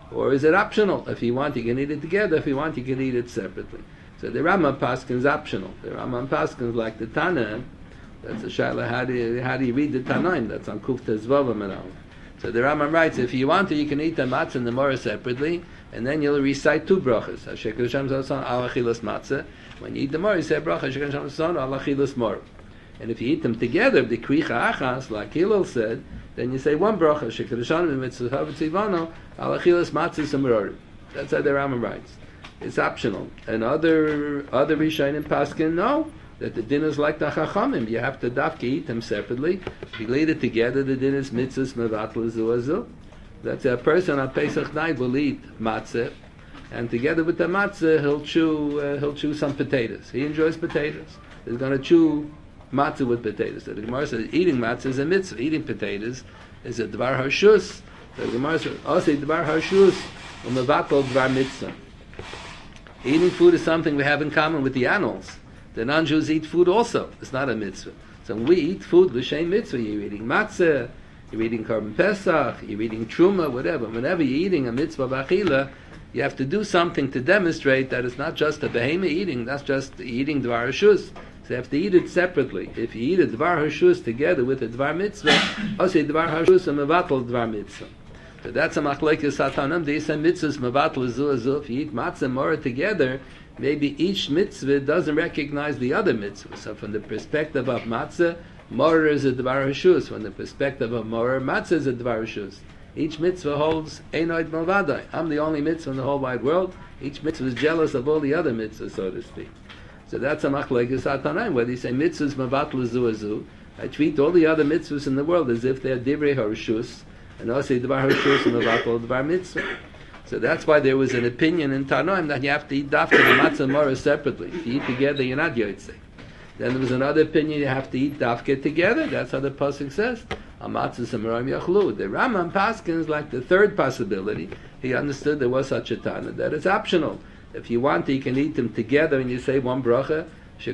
Or is it optional? If you want, you can eat it together. If you want, you can eat it separately. So the Rambam Paskin is optional. The Rambam Paskin is like the Tana. That's a shaila. How do you, how do you read the Tanaim? That's on Kufta Zvavim and all. So the Rambam writes, if you want to, you can eat the matzah and the morah separately, and then you'll recite two brachas. Hashem Hashem Zason al achilas matzah. When you eat the morah, you say bracha Hashem Hashem Zason al achilas morah. And if you eat them together, the kricha achas, like Hillel said, then you say one bracha Hashem Hashem mitzvah tzivano al achilas matzah samrorim. That's how the Rambam writes. It's optional. And other other Rishonim Paskin know that the din is like the Chachamim. You have to dafke eat them separately. If you eat it together, the din is mitzvahs mevatel zu azu. That's a person on Pesach night will eat matzah, and together with the matzah, he'll chew uh, he'll chew some potatoes. He enjoys potatoes. He's going to chew matzah with potatoes. So the Gemara says eating matzah is a mitzvah. Eating potatoes is a dvar harshus. The Gemara says also dvar harshus umevatel dvar mitzvah. Eating food is something we have in common with the animals. The non-Jews eat food also. It's not a mitzvah. So when we eat food, l'shem mitzvah, you're eating matzah, you're eating korban pesach, you're eating truma, whatever. Whenever you're eating a mitzvah b'achila, you have to do something to demonstrate that it's not just a behemoth eating, that's just eating dvar hashus. So you have to eat it separately. If you eat a dvar hashus together with a dvar mitzvah, also dvar hashus and mevatel dvar mitzvah. So that's a machlekes satanam. They say mitzvahs mevatel zu azu. If you eat matzah and morah together, maybe each mitzvah doesn't recognize the other mitzvah. So from the perspective of matzah, morah is a dvar hashus. From the perspective of morah, matzah is a dvar hashus. Each mitzvah holds einoid malvadai. I'm the only mitzvah in the whole wide world. Each mitzvah is jealous of all the other mitzvahs, so to speak. So that's a machlekes satanam, where they say mitzvahs mevatel zu azu. I treat all the other mitzvahs in the world as if they're divrei harshus, and also dvar hashus and mevatel dvar mitzvah. So that's why there was an opinion in Tanoim that you have to eat dafka and matzah and morah separately. If you eat together, you're not yotzei. Then there was another opinion you have to eat dafka together. That's how the pasuk says. Amatzah samarim yachlu. The Rambam Paskins like the third possibility. He understood there was such a Tana that it's optional. If you want, you can eat them together and you say one bracha.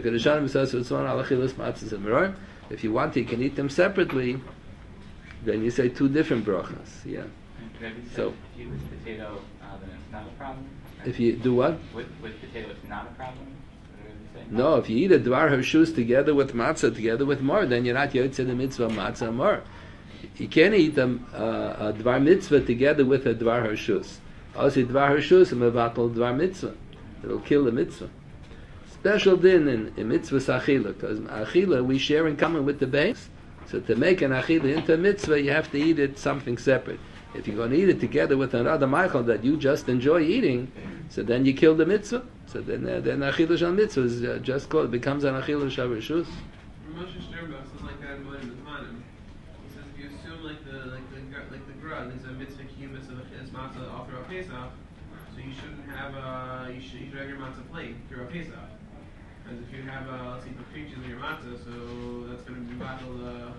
If you want, you can eat them separately. Then you say two different brachas. Yeah. So if you use potato, uh, then it's not a problem. If you do what? With, with potato, it's not a problem. No, if you eat a dvar harshus together with matzah, together with more, then you're not yotzei the mitzvah of matzah and more. You can't eat a, uh, a dvar mitzvah together with a dvar harshus. Also, dvar harshus and mevatel dvar mitzvah. It'll kill the mitzvah. Special din in, in mitzvah achila, because achila we share in common with the base. So to make an achila into a mitzvah, you have to eat it something separate. If you're going to eat it together with another Michael that you just enjoy eating, so then you kill the mitzvah. So then, uh, then achilah shal mitzvah is uh, just called, it becomes an achilah shal rishus. Moshe Sternbach says like that in Moed Mizmanim. He says if you assume like the like the like the grud is a mitzvah kiyumis of a matzah after a Pesach, so you shouldn't have a you should you should have your matzah plain through a Pesach. Because if you have uh, let's say the creatures in your matzah, so that's going to be battle.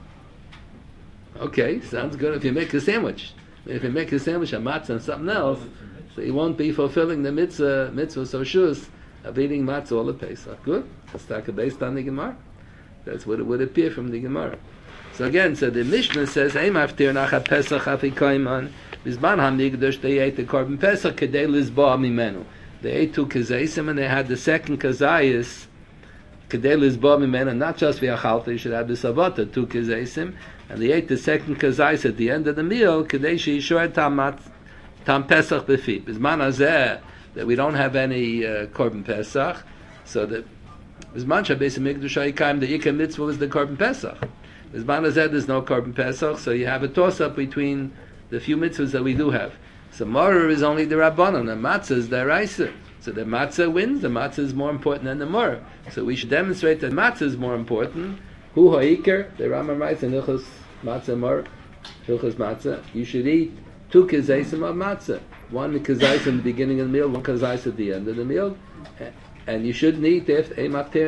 Uh, Okay, sounds good. If you make a sandwich, if you make a sandwich of matzah and something else, so you won't be fulfilling the mitzvah, mitzvah so shus of eating matzah all the Pesach. Good. That's taka based on the Gemara. That's what it would appear from the Gemara. So again, so the Mishnah says, "Eim aftir nach Pesach afikoyman bizman hamigdash." They ate the korban Pesach kedei lizba mimenu. They ate two kazayim and they had the second kazayis kedei lizba mimenu. Not just v'achalta, you should have the savata two kazayim, and they ate the second kazayis at the end of the meal kedei sheishor tamat. Tam Pesach b'fi. Bizman hazeh that we don't have any uh, korban Pesach, so that bizman shabbos mikdash hayikayim the ikar mitzvah was the korban Pesach. Bizman hazeh there's no korban Pesach, so you have a toss up between the few mitzvahs that we do have. So morah is only the rabbanon, and matzah is the raisa. So the matzah wins. The matzah is more important than the morah. So we should demonstrate that matzah is more important. Hu ha'ikar, the Rambam writes in Hilchos Matzah Morah, Hilchos Matzah. You should eat two kazaisim of matzah. One kazais in the beginning of the meal, one kazais at the end of the meal. And you shouldn't eat after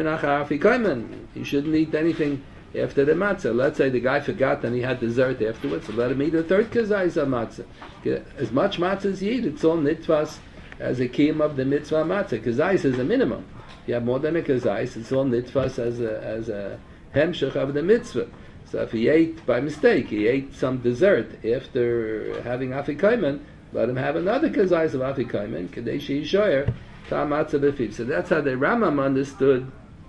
You shouldn't eat anything after the matzah. Let's say the guy forgot and he had dessert afterwards, so let him eat a third kazais of matzah. As much matzah as you eat, it's all nitvas as a kiyum of the mitzvah matzah. Kazais is a minimum. If you have more than a kazais, it's all nitvas as a, as a hemshech of the mitzvah. So if he ate by mistake, he ate some dessert after having afikoyman, let him have another kazais of afikomen, kadeshi yishoyer tam matzah b'fiv. So that's how the Rambam understood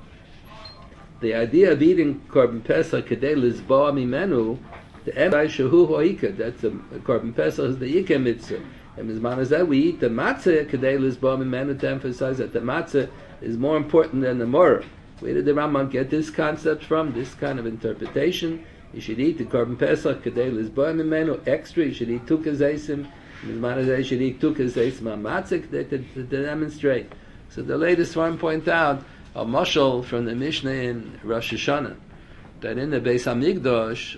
the idea of eating korban pesach kadei lizboa mimenu. The emai shehu hoika. That's the korban pesach is the ikah mitzvah. And as man as that we eat the matzah kadei lizboa mimenu to emphasize that the matzah is more important than the morah. Where did the Rambam get this concept from? This kind of interpretation. You should eat the korban pesach kadei lizboa mimenu extra. You should eat two kazaisim. As man as that you should eat two kazaisim matzah to, to, to demonstrate. So the latest one point out a mashal from the Mishnah in Rosh Hashanah that in the Beis Hamikdash,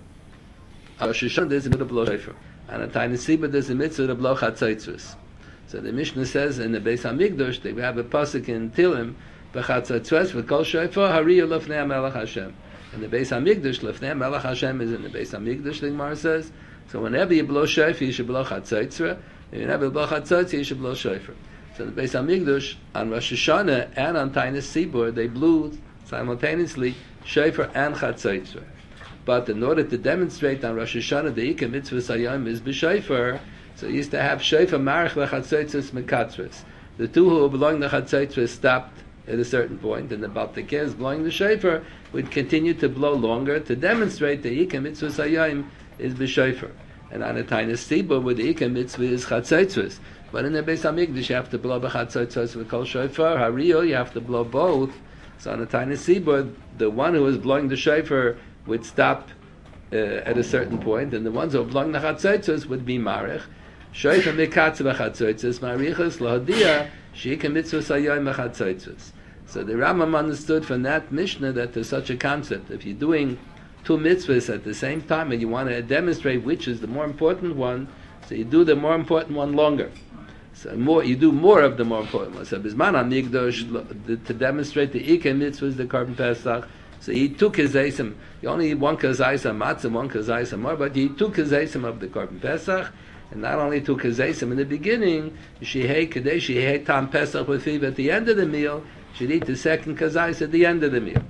Rosh Hashanah there's a mitzvah to blow shofar, and at Tiny Siba there's a mitzvah to blow chatzaitzvus. So the Mishnah says in the Beis Hamikdash they have a pasuk in Tilim, b'chatzaitzvus v'kol shofar hariyu lefnei Melech Hashem. And the Beis Hamikdash lefnei Melech Hashem is in the Beis Hamikdash. The Gemara says so whenever you blow shofar you should blow chatzaitzvus, and whenever you blow chatzaitzvus you should blow shofar. So the Beis Hamikdash on Rosh Hashanah and on Tainus Sibur they blew simultaneously shofar and chatzaitzvah. But in order to demonstrate on Rosh Hashanah the ikah mitzvah sayam is b'shofar, so you used to have shofar marich lechatzaitzvus mekatzvus. The two who were blowing the chatzaitzvus stopped at a certain point, and the baltikez blowing the shofar would continue to blow longer to demonstrate the ikah mitzvah sayam is b'shofar. And on a Tainus Sibur where the ikah mitzvah is chatzaitzvus. But in the Beis Hamikdash, you have to blow b'chatzaitzvus with kol shofar. Hariyo, you have to blow both. So on the tiny sibur, the one who was blowing the shofar would stop uh, at a certain point, and the ones who were blowing the chatzaitzvus would be marich. Shofar mikatz b'chatzaitzvus, marichas lahadia sheikah mitzvah sayayim b'chatzaitzvus. So the Rambam understood from that Mishnah that there's such a concept. If you're doing two mitzvahs at the same time and you want to demonstrate which is the more important one, so you do the more important one longer. So more, you do more of the more important one. So Bisman HaMikdash, to demonstrate the Ikeh mitzvah is the korban pesach. So you eat two kazaisim. You only eat one kazaisim matzah, one kazaisim more, but you eat two kazaisim of the korban pesach, and not only two kazaisim in the beginning. Shehei kadei shehei tam pesach with fiv at the end of the meal. You should eat the second kazais at the end of the meal.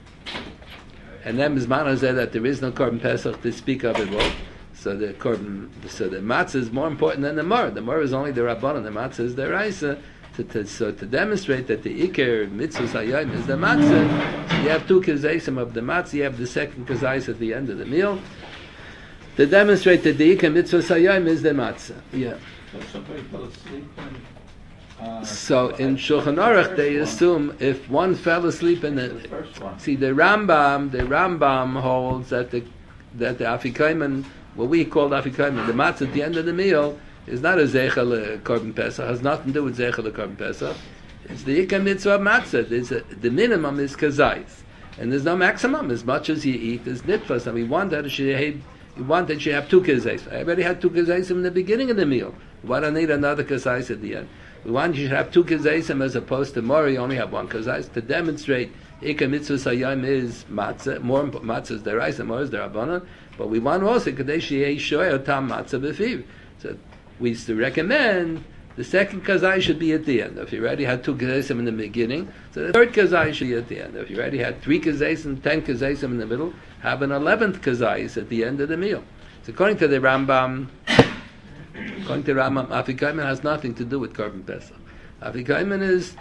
And then Bisman said that there is no korban pesach to speak of at all. So the korban, so the matzah is more important than the mar. The mar is only the rabbanon. The matzah is the raisa. To, to, so to demonstrate that the ikar mitzvah sayayim is the matzah, so you have two kazaisim of the matzah. You have the second kazais at the end of the meal. To demonstrate that the ikar mitzvah sayayim is the matzah. Yeah. So somebody fell asleep and, uh, So in Shulchan Aruch they assume if one fell asleep in the, the first one. see the Rambam, the Rambam holds that the that the afikomen, what we call afikomen, the matzah at the end of the meal, is not a zeichel korban pesach. Has nothing to do with zeichel korban pesach. It's the ikar mitzvah matzah. There's a, the minimum is kazais, and there's no maximum. As much as you eat is nitfas, and we want that you you want that you have two kazais. I already had two kazais in the beginning of the meal. Why do I need another kazais at the end? We want you to have two kazaisim as opposed to more. You only have one kazais to demonstrate ikar mitzvah sayam is matzah. More matzah is deraisa, more is derabanan. But we want also kadesh yei shoyer tam matzah b'fiv. So we used to recommend the second kazai should be at the end. If you already had two kazaisim in the beginning, so the third kazai should be at the end. If you already had three kazaisim, ten kazaisim in the middle, have an eleventh kazais at the end of the meal. So according to the Rambam, according to Rambam, afikomen has nothing to do with korban pesach. Afikomen is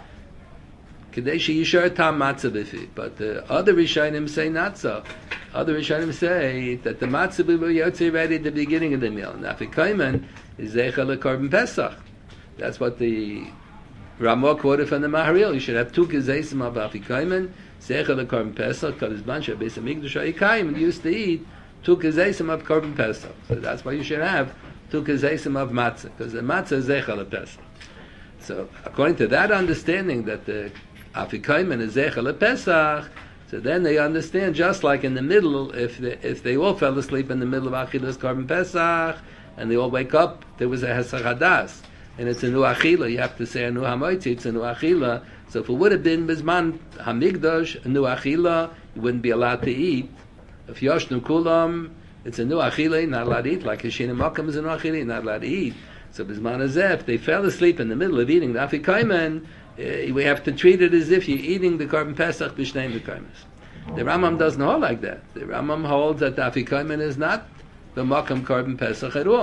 kadesh yishar tam matzah b'fiv. But the other Rishonim say not so. Other Rishonim say that the matzah will be yotze ready at the beginning of the meal. And afikomen is zeichel korban pesach. That's what the Ramah quoted from the Maharil. You should have two kazaisim of afikomen, zeichel korban pesach, because bunch of Beis Hamikdash Ha'ikayim used to eat two kazaisim of korban pesach. So that's why you should have two kazaisim of matzah, because the matzah is zeichel pesach. So according to that understanding that the afikomen is zeichel pesach, so then they understand just like in the middle, if they, if they all fell asleep in the middle of achilas korban pesach, and they all wake up, there was a hesach hadas, and it's a new achila. You have to say a new hamoitzi. It's a new achila. So if it would have been bisman hamigdash, a new achila, you wouldn't be allowed to eat. If yoshnu kulam, it's a new achila, you're not allowed to eat. Like Hashina Makam is a new achila, you're not allowed to eat. So bisman azeh, if they fell asleep in the middle of eating the afikomen, uh, we have to treat it as if you're eating the korban pesach b'shnei v'komes. The Rambam doesn't hold like that. The Rambam holds that the afikomen is not the makam korban pesach at all.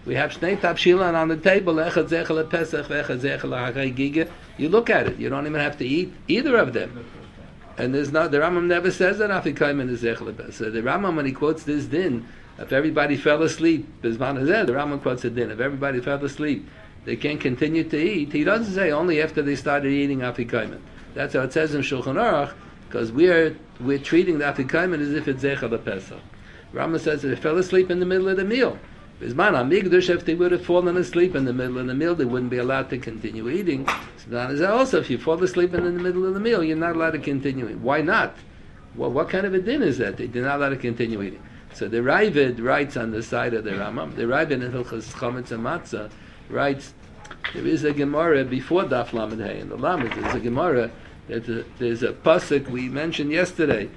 We have Shnei Tavshilan on the table, Echad Zechel Pesach, Echad Zechel HaChagiga. You look at it, you don't even have to eat either of them. And there's not, the Rambam never says that Afikaiman is Zechel Pesach. The Rambam, when he quotes this din, if everybody fell asleep, Bizman Hazeh, the Rambam quotes a din, if everybody fell asleep, they can't continue to eat. He doesn't say only after they started eating Afikaiman. That's how it says in Shulchan Aruch, because we're, we're treating the Afikaiman as if it's Zechel Pesach. Rambam says that they fell asleep in the middle of the meal. Bizman HaMikdash, if they would have fallen asleep in the middle of the meal, they wouldn't be allowed to continue eating. So also, if you fall asleep in the middle of the meal, you're not allowed to continue eating. Why not? Well, what kind of a din is that? They're not allowed to continue eating. So the Ravid writes on the side of the Rambam, the Ravid in Hilchos Chametz and Matzah writes, there is a Gemara before Daf Lamed Hey, in the Lamed, there's a Gemara, there's a, there's a pasuk we mentioned yesterday,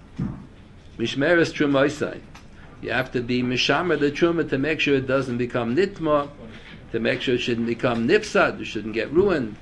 Mishmeres Trumoisai. You have to be mishamer the truma to make sure it doesn't become nitma, to make sure it shouldn't become nipsad, it shouldn't get ruined.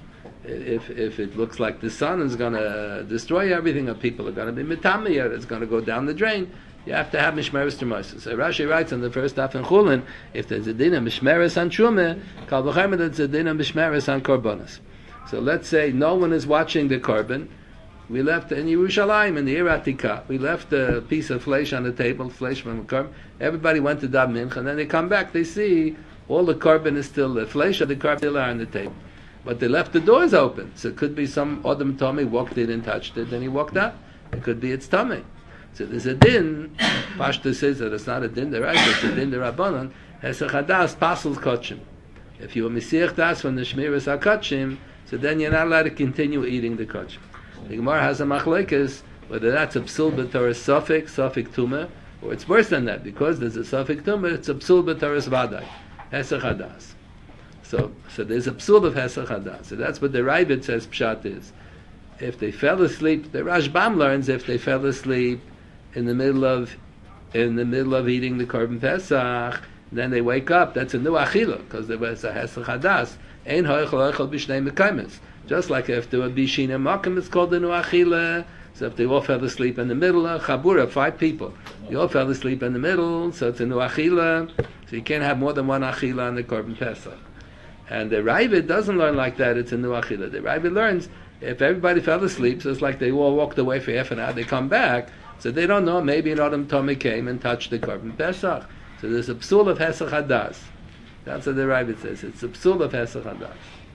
If if it looks like the sun is going to destroy everything, or people are going to be mitamiyah, it's going to go down the drain, you have to have mishmeres trumosa. So Rashi writes on the first daf in Chulin, if there's a din of mishmeres on truma, kal v'chaymer there's a din of mishmeres on korbanos. So let's say no one is watching the korban. We left in Yerushalayim, in the Ir Atika, we left a piece of flesh on the table, flesh from the korban. Everybody went to Dab Mincha, and then they come back, they see all the korban is still, the flesh of the korban still are on the table. But they left the doors open, so it could be some Adam Tommy walked in and touched it, then he walked out. It could be its tummy. So there's a din, Pashto says that it's not a din, the right, it's a din, the Rabbanon, Hesach Hadas, Pasel Kotchim. If you are Mesiach Das from the Shmiras HaKotchim, so then you're not allowed to continue eating the Kotchim. The Gemara has a machlekes whether that's a psul b'toras suffix, suffix tumah, or it's worse than that, because there's a suffix tumah, it's a psul b'toras vadai, hesach hadas. So, so there's a psul of hesach hadas. So that's what the Ravid says pshat is. If they fell asleep, the Rashbam learns if they fell asleep in the middle of in the middle of eating the korban pesach, then they wake up. That's a new achila because there was a hesach hadas. Ein hoichel hoichel b'shnei mekaymes. Just like if there would be Shina Makam, it's called the Nuachila. So if they all fell asleep in the middle, uh, Chabura, five people, you all fell asleep in the middle, so it's a Nuachila. So you can't have more than one Achila on the Korban Pesach. And the Ravid doesn't learn like that, it's a Nuachila. The Ravid learns, if everybody fell asleep, so it's like they all walked away for half an hour, they come back, so they don't know, maybe an Adam Tommy came and touched the Korban Pesach. So there's a psul of Hesach Hadas. That's what the Ravid says, it's a psul of Hesach Hadas.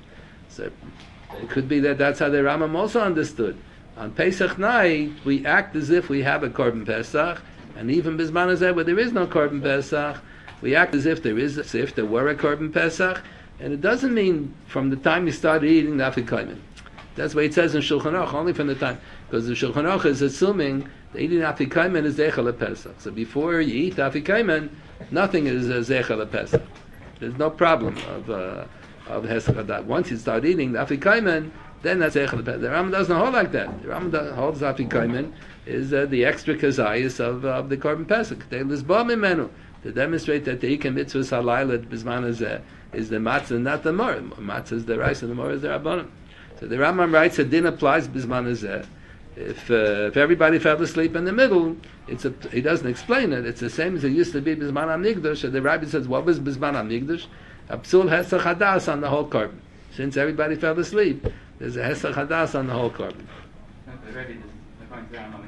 So it could be that that's how the Rambam also understood. On Pesach night, we act as if we have a Korban Pesach, and even Bizman Hazeh, where there is no Korban Pesach, we act as if there is, as if there were a Korban Pesach, and it doesn't mean from the time you started eating the Afikaimen. That's what it says in Shulchan Aruch, only from the time, because the Shulchan Aruch is assuming that eating Afikaimen is Zechel Pesach. So before you eat Afikaimen, nothing is uh, Zechel Pesach. There's no problem of uh, of Hesach Hadas. Once you start eating the Afikaimen, then that's Zechel Pesach. The Rambam doesn't hold like that. The Rambam holds Afikaimen is uh, the extra kazayas of, uh, of the Korban Pesach. They lisba mimenu to demonstrate that the Ikam Mitzvah Halayla Bizman Hazeh is the matzah, not the mor. Matzah is the rice, and the mor is the rabbanim. So the Rambam writes a din applies Bizman Hazeh. If uh, if everybody fell asleep in the middle, it's a, he doesn't explain it. It's the same as it used to be Bizman HaMikdash. So the Rabbi says, what was Bizman HaMikdash? A psul hesach hadas on the whole korban. Since everybody fell asleep, there's a hesach hadas on the whole korban. The Rebbe just, according to the Rambam,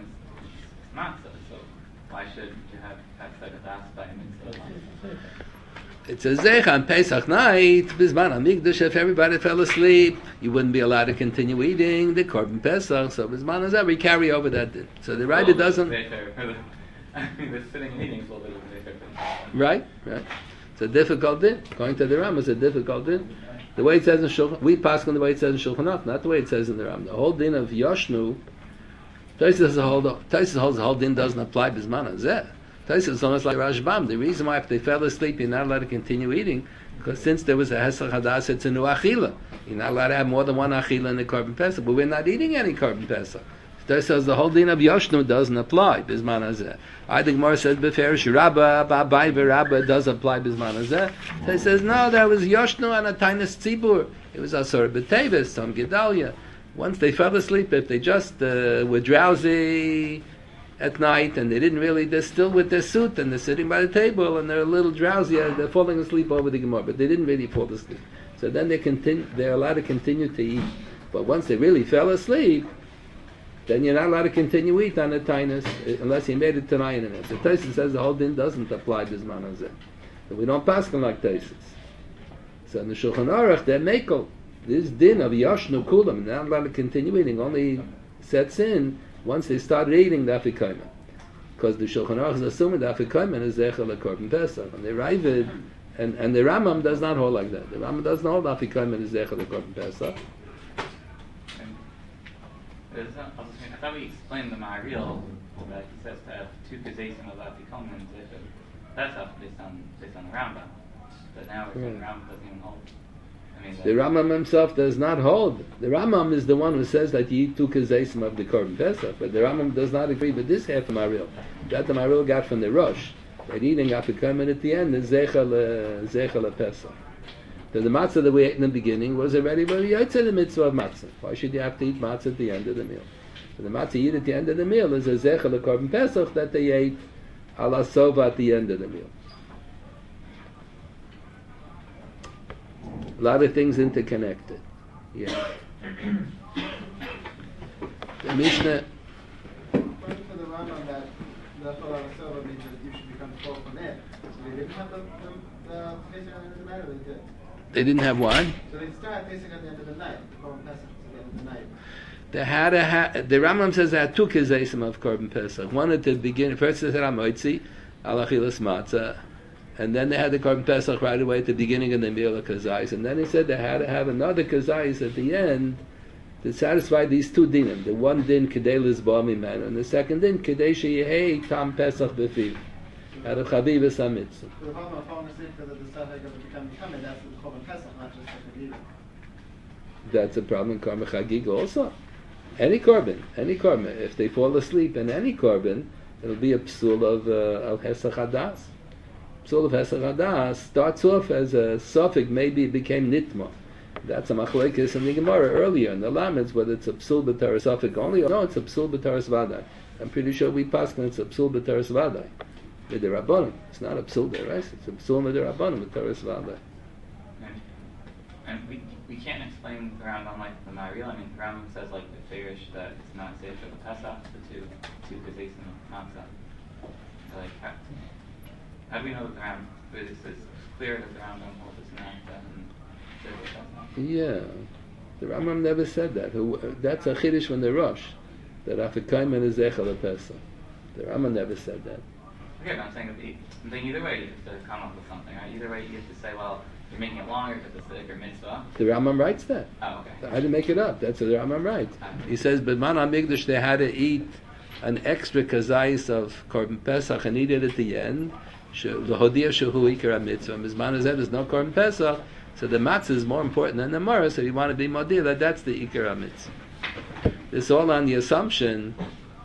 is matzah, so why should you have hesach hadas by him instead of matzah? It's a zeich on Pesach night, Bizman HaMikdash, if everybody fell asleep, you wouldn't be allowed to continue eating the korban Pesach, so Bizman Hazeh, we carry over that din. So the Rebbe doesn't... I mean, the sitting meeting is a little bit of a Right, right. It's a difficult din. According to the Rambam, it's a difficult din. The way it says in Shulchan, we pass on the way it says in Shulchan Aruch, not the way it says in the Rambam. The whole din of Yoshnu, Tosfos holds Tosfos holds the whole din doesn't apply Bizman Hazeh. Tosfos is almost like Rashbam. The reason why if they fell asleep, you're not allowed to continue eating, because since there was a Hesach Hadas, it's a new Achila. You're not allowed to have more than one Achila in the Korban Pesach, but we're not eating any Korban Pesach. Tosfos says the whole din of Yoshnu doesn't apply Bizman Hazeh. I think Gemara says Beferish Rabba, Babai Rabba does apply Bizman Hazeh. Tosfos says no, that was Yoshnu and a Tainus Tzibur. It was Asor B'Tevis, some Gedalia. Once they fell asleep, if they just uh, were drowsy, at night, and they didn't really, they're still with their suit, and they're sitting by the table, and they're a little drowsy, and they're falling asleep over the Gemara, but they didn't really fall asleep. So then they continue, they're allowed to continue to eat. But once they really fell asleep, then you're not allowed to continue eat on the tainus, unless you made it tonight in it. So Taisus says the whole din doesn't apply to Zman Hazeh. So we don't pass them like Taisus. So in the Shulchan Aruch, they're makel. This din of Yashnu Kulam, not allowed to continue eating, only sets in once they start eating the Afikoyman. Because the Shulchan Aruch is assuming the Afikoyman is Zechel LeKorban Pesach. And they Ravid, and, and the Rambam does not hold like that. The Rambam doesn't hold Afikoyman is Zechel LeKorban Pesach. There's a, I, was thinking, I thought we explained the Ma'aril that he says to have two Kazesim of Afikomen that's up based on based on the Rambam. But now we're saying the Rambam doesn't even hold. I mean, The Rambam himself does not hold. The Rambam is the one who says that you eat two Kazesim of the Korban Pesach, but the Rambam does not agree with this half of Ma'aril. That the Ma'aril got from the Rosh. That eating Afikomen at the end is Zechel uh, Zechel Pesach. So the matzah that we ate in the beginning was already very yotze the mitzvah of matzah. Why should you have to eat matzah at the end of the meal? So the matzah you eat at the end of the meal is a zechel of korban pesach that they ate ala sova at the end of the meal. A lot of things interconnected. Yeah. The Mishnah. According to the Rambam, that the Torah Sova means that you should become twelve from there. So they didn't have the the the facing at the end of the night, or they did. They didn't have wine. So they start facing at the end of the night. The Korban Pesach is at the end of the night. They had a ha- the Rambam says they had two kezesim of korban pesach. One at the beginning. First they said amoitzi alachilas matzah, and then they had the korban pesach right away at the beginning of the meal of kazais. And then he said they had to have another kazais at the end to satisfy these two dinim. The one din kedei lizbah mimenu, and the second din kedei sheyehei tam pesach befiv. Out of chavivas hamitzvah. So the Rambam falling asleep because of the Safek of the becoming coming, that's the Korban Pesach, not just the Chagiga. That's a problem in korban chagig also. Any korban, any korban. If they fall asleep in any korban, it'll be a psul of uh, of hesach hadas. Psul of hesach hadas starts off as a suffix. Maybe it became nitma. That's a machlekes in the Gemara earlier in the Lameds, whether it's a psul b'taras suffix only or no, it's a psul b'taras vadai. I'm pretty sure we paskin it's a psul b'taras vadai. With the Rabbanim. It's not a psul derais, it's a psul with the Rabbanim, with Taras Vada. And, and we we can't explain the Rambam like the Ma'aril. I mean, the Rambam says like the Farish that it's not safe for the Pesach, the two two Kazesim of Matzah. So like, how, how do we know that the Rambam, it's, it's clear that the Rambam holds it's not that and says it doesn't? Yeah. The Rambam never said that. Who, that's a chiddush from the Rosh. That Afikomen is Zechel Pesach. The Rambam never said that. Okay, but I'm saying that the, I'm saying either way you have to come up with something, right? Either way you have to say, well, you're making it longer because it's a bigger mitzvah. The Rambam writes that. Oh, okay. I didn't make it up. That's what the Rambam writes. He says, but Man HaMikdash, they had to eat an extra kazayis of Korban Pesach and eat it at the end. The Hodia Shehu Ikar HaMitzvah. Mizman Hazeh, there's no Korban Pesach, so the matzah is more important than the maror, so you want to be modir that that's the Ikar HaMitzvah. It's all on the assumption,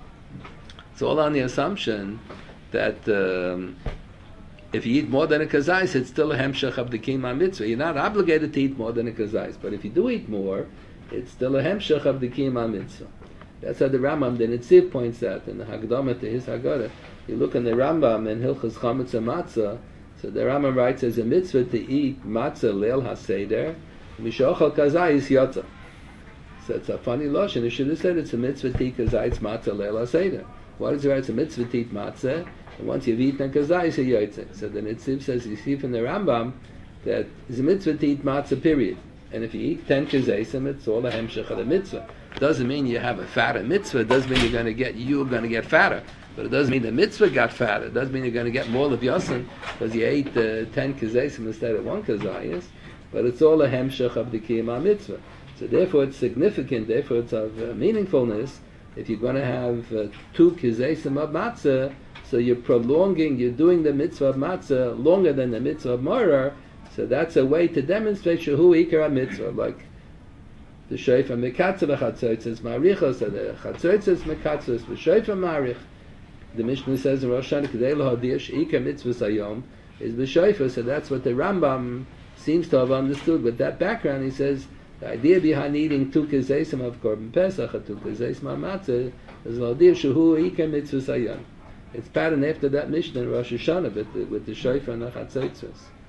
it's all on the assumption that um, if you eat more than a kazais, it's still a hemshech of the kiyum mitzvah. You're not obligated to eat more than a kazais, but if you do eat more, it's still a hemshech of the kiyum mitzvah. That's how the Rambam, the Nitziv, points out in the Hagdama to his Haggadah. You look in the Rambam in Hilchos Chametz and Matzah. So the Rambam writes as a mitzvah to eat matzah leil haseder, mishochal kazais yotza. So it's a funny lashon. You should have said it's a mitzvah to eat kazais matzah leil haseder. Why does it write it's a mitzvah to eat matzah? And once you've eaten a kazais, you yotze. So the Nitziv says, you see from the Rambam, that it's a mitzvah to eat matzah, period. And if you eat ten kazaisim, it's all a hemshech of the mitzvah. Doesn't mean you have a fatter mitzvah. It doesn't mean you're going to get you're going to get fatter. But it doesn't mean the mitzvah got fatter. It doesn't mean you're going to get more of yosin because you ate uh, ten kazaisim instead of one kazayis. But it's all a hemshech of the kiyama mitzvah. So therefore, it's significant. Therefore, it's of uh, meaningfulness. If you're going to have uh, two kazaisim of matzah, so you're prolonging, you're doing the mitzvah of matzah longer than the mitzvah of maror. So that's a way to demonstrate shehu ikar mitzvah, like the shofar mekatzer v'chatzotzes marichos, so the chatzotzes mekatzos v'shofar marich. The Mishnah says in Rosh Hashanah kedei lahodiah sheikar mitzvah sayom is b'shofar. So that's what the Rambam seems to have understood. With that background, he says The idea behind eating two kezesim of Korban Pesach or two kezesim of matzah is l'odir shehu iker mitzvahs hayom. It's patterned after that Mishnah in Rosh Hashanah with the, with the shofar and the chatzotzos.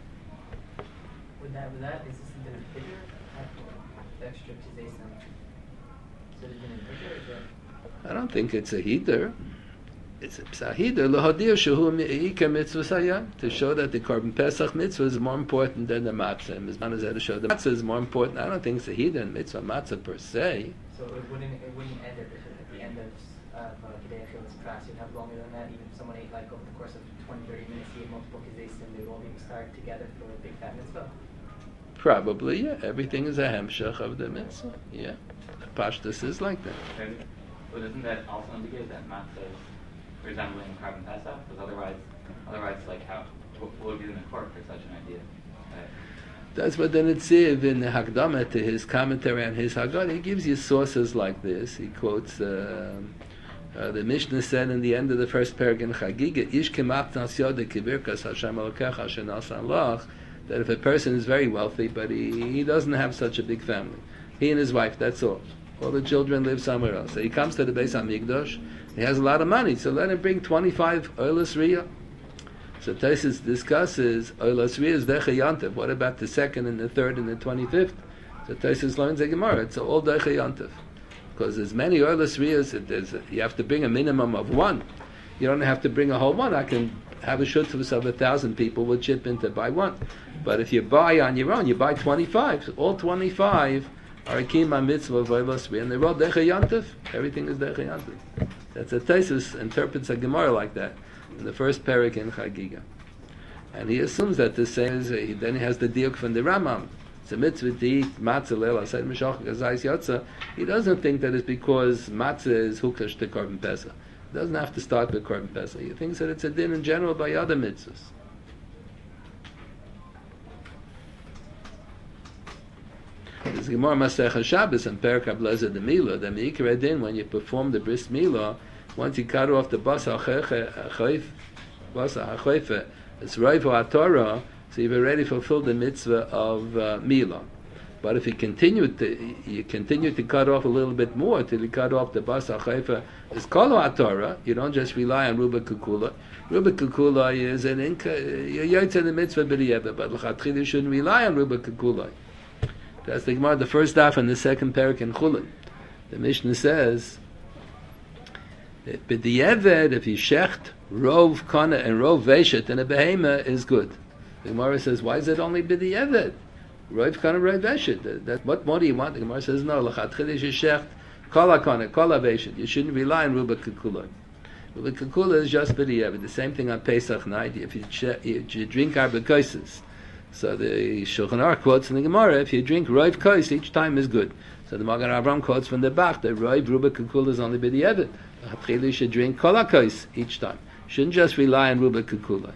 With that, with that, is this something in figure? The extra kezesim. So is it in figure? Is that? I don't think it's a heater. It's a psahider l'hodir shehu iker mitzvahs hayom, to show that the Korban Pesach mitzvah is more important than the matzah. And Mizman is to show the matzah is more important. I don't think it's a heater in mitzvah matzah per se. So it wouldn't it wouldn't end at the, at the end of uh, Kedei Achilles class. You'd have longer than that. Even if someone ate like over the course of twenty, thirty minutes, he ate multiple kezesim, they would all be started together for a big fat mitzvah. Probably, yeah. Everything is a hemshach of the mitzvah. Yeah, Pashtus is like that. Okay. But isn't that also indicate that matzah is resembling Korban Pesach? Because otherwise, otherwise, like how what would be in the court for such an idea? Right? That's what the Netziv in the Hakdama to his commentary on his Haggadah, he gives you sources like this. He quotes uh, uh, the Mishnah said in the end of the first paragraph in Chagiga, Ish kemapnas yoda kibirkas Hashem alokecha shenasan lach, that if a person is very wealthy, but he, he doesn't have such a big family, he and his wife, that's all. All the children live somewhere else. So he comes to the Beis HaMikdash, he has a lot of money, so let him bring twenty-five Oilas Riyah. So Taisus discusses Oilas Riyah is Decha Yantiv. What about the second and the third and the twenty-fifth? So Taisus learns a Gemara. It's all Decha Yantiv. Because there's many Oilas Riyahs, there's a, you have to bring a minimum of one. You don't have to bring a whole one. I can have a shutfus of a thousand people will chip in to buy one. But if you buy on your own, you buy twenty-five. So all twenty-five are a kima mitzvah of Oilas Riyah. And they're all Decha Yantiv. Everything is Decha Yantiv. That's a Taisus interprets a Gemara like that in the first parak in Chagiga. And he assumes that the same is, uh, then he has the diuk from the Rambam. It's a mitzvah to eat matzah leil asayid mishach gazayis yotza. He doesn't think that it's because matzah is hukash to Korban Pesach. It doesn't have to start with Korban Pesach. He thinks that it's a din in general by other mitzvahs. There's Gemara Masech Shabbos and Perak Ablaza the Milah. The Meikar Din, when you perform the bris milah, once you cut off the basa hachayf, basa hachayfe, it's raivo atorah, so you've already fulfilled the mitzvah of uh, milah. But if you continue to you continue to cut off a little bit more till you cut off the basa hachayfe, it's kolo atorah. You don't just rely on ruba kukula. Ruba kukula is an inka. You're yotze the mitzvah b'diyevah, but l'chatchila you shouldn't rely on ruba kukula. That's the Gemara, the first daf and the second parak in Chulin. The Mishnah says, B'di'eved, if you shecht, rov kana and rov veshet, and a behema is good. The Gemara says, why is it only b'di'eved? Rov kana, rov veshet. That, that, what more do you want? The Gemara says, no, l'chatchila you shecht, kala kana, kala veshet. You shouldn't rely on ruba kukula. Ruba kukula is just b'di'eved. The same thing on Pesach night. If you, if you drink arba koises, so the Shulchan Aruch quotes in the Gemara, if you drink Roiv Kos, each time is good. So the Magen Avraham quotes from the Bach that Roiv Ruba Kukula is only b'di'eved. You should drink Kol HaKos each time. Shouldn't just rely on Ruba Kukula.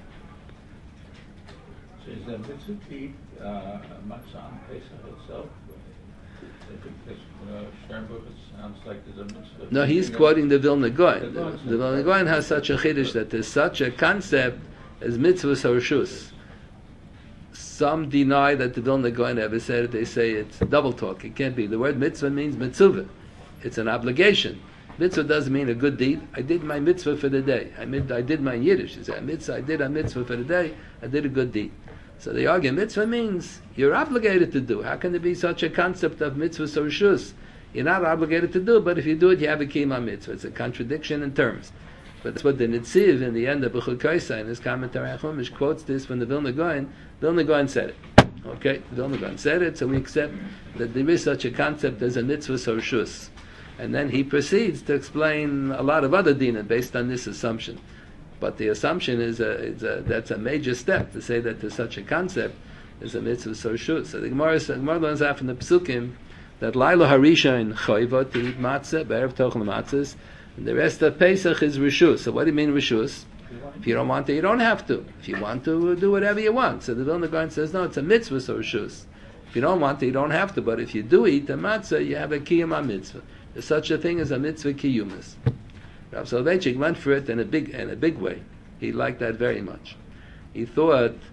So is that mitzvah to eat uh, matzah on Pesach itself? Because uh, Sternbuch, it sounds like there's a mitzvah. No, he's quoting the Vilna Gaon. The, the Vilna Gaon has such a chiddush that there's such a concept as mitzvah sarshus. Some deny that the Vilna Gaon ever said it. They say it's double talk. It can't be. The word mitzvah means mitzvah. It's an obligation. Mitzvah doesn't mean a good deed. I did my mitzvah for the day. I, mid, I did my Yiddish. It's a mitzvah. I did a mitzvah for the day. I did a good deed. So they argue mitzvah means you're obligated to do. How can there be such a concept of mitzvah sorshus? You're not obligated to do, but if you do it, you have a kima mitzvah. It's a contradiction in terms. But that's what the Netziv in the end of B'chul Kaisa in his commentary on Chumash quotes this from the Vilna Gaon. Vilna Gaon said it. Okay, the Vilna Gaon said it, so we accept that there is such a concept as a mitzvah sorshus. And then he proceeds to explain a lot of other dinim based on this assumption. But the assumption is a, is a that's a major step to say that there's such a concept as a mitzvah sorshus. So the Gemara, the Gemara learns out from the Psukim that Laila Harisha in Chayva to eat matzah, Be'erev Tochel matzahs, and the rest of Pesach is rishus. So what do you mean rishus? If you don't want to, you don't have to. If you want to, do whatever you want. So the Vilna Gaon says, no, it's a mitzvah sorshus. If you don't want to, you don't have to. But if you do eat the matzah, you have a kiyum mitzvah. There's such a thing as a mitzvah kiyumis. Rav Soloveitchik went for it in a big in a big way. He liked that very much. He thought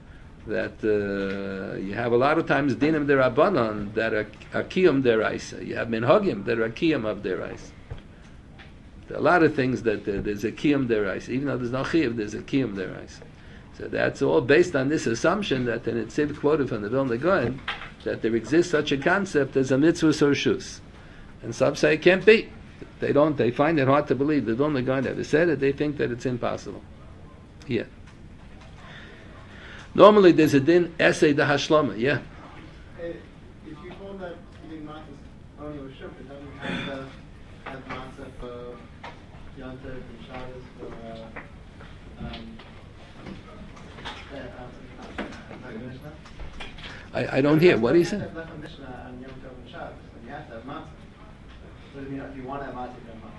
that uh, you have a lot of times dinim derabanan that are, are kiyum deraisa. You have minhagim that are kiyum of deraisa. There are a lot of things that uh, there's a kiyum deraisa. Even though there's no chiyuv, there's a kiyum deraisa. So that's all based on this assumption that the Nitziv quoted from the Vilna Gaon that there exists such a concept as a mitzvah sorshus. And some say it can't be. They don't. They find it hard to believe. The Vilna Gaon ever said it. They think that it's impossible. Yeah. Normally, there's a din essay the hashlama. Yeah. Uh, if you hold that eating matzah only with shuk, it doesn't have to have matzah for Yom Tov and Shabbos for uh, um, uh, uh, Mishnah. I, I don't hear. What do you say? If you have Mishnah on Yom Tov and Shabbos, then you have to have matzah. So you know, if you want to have matzah, you have matzah.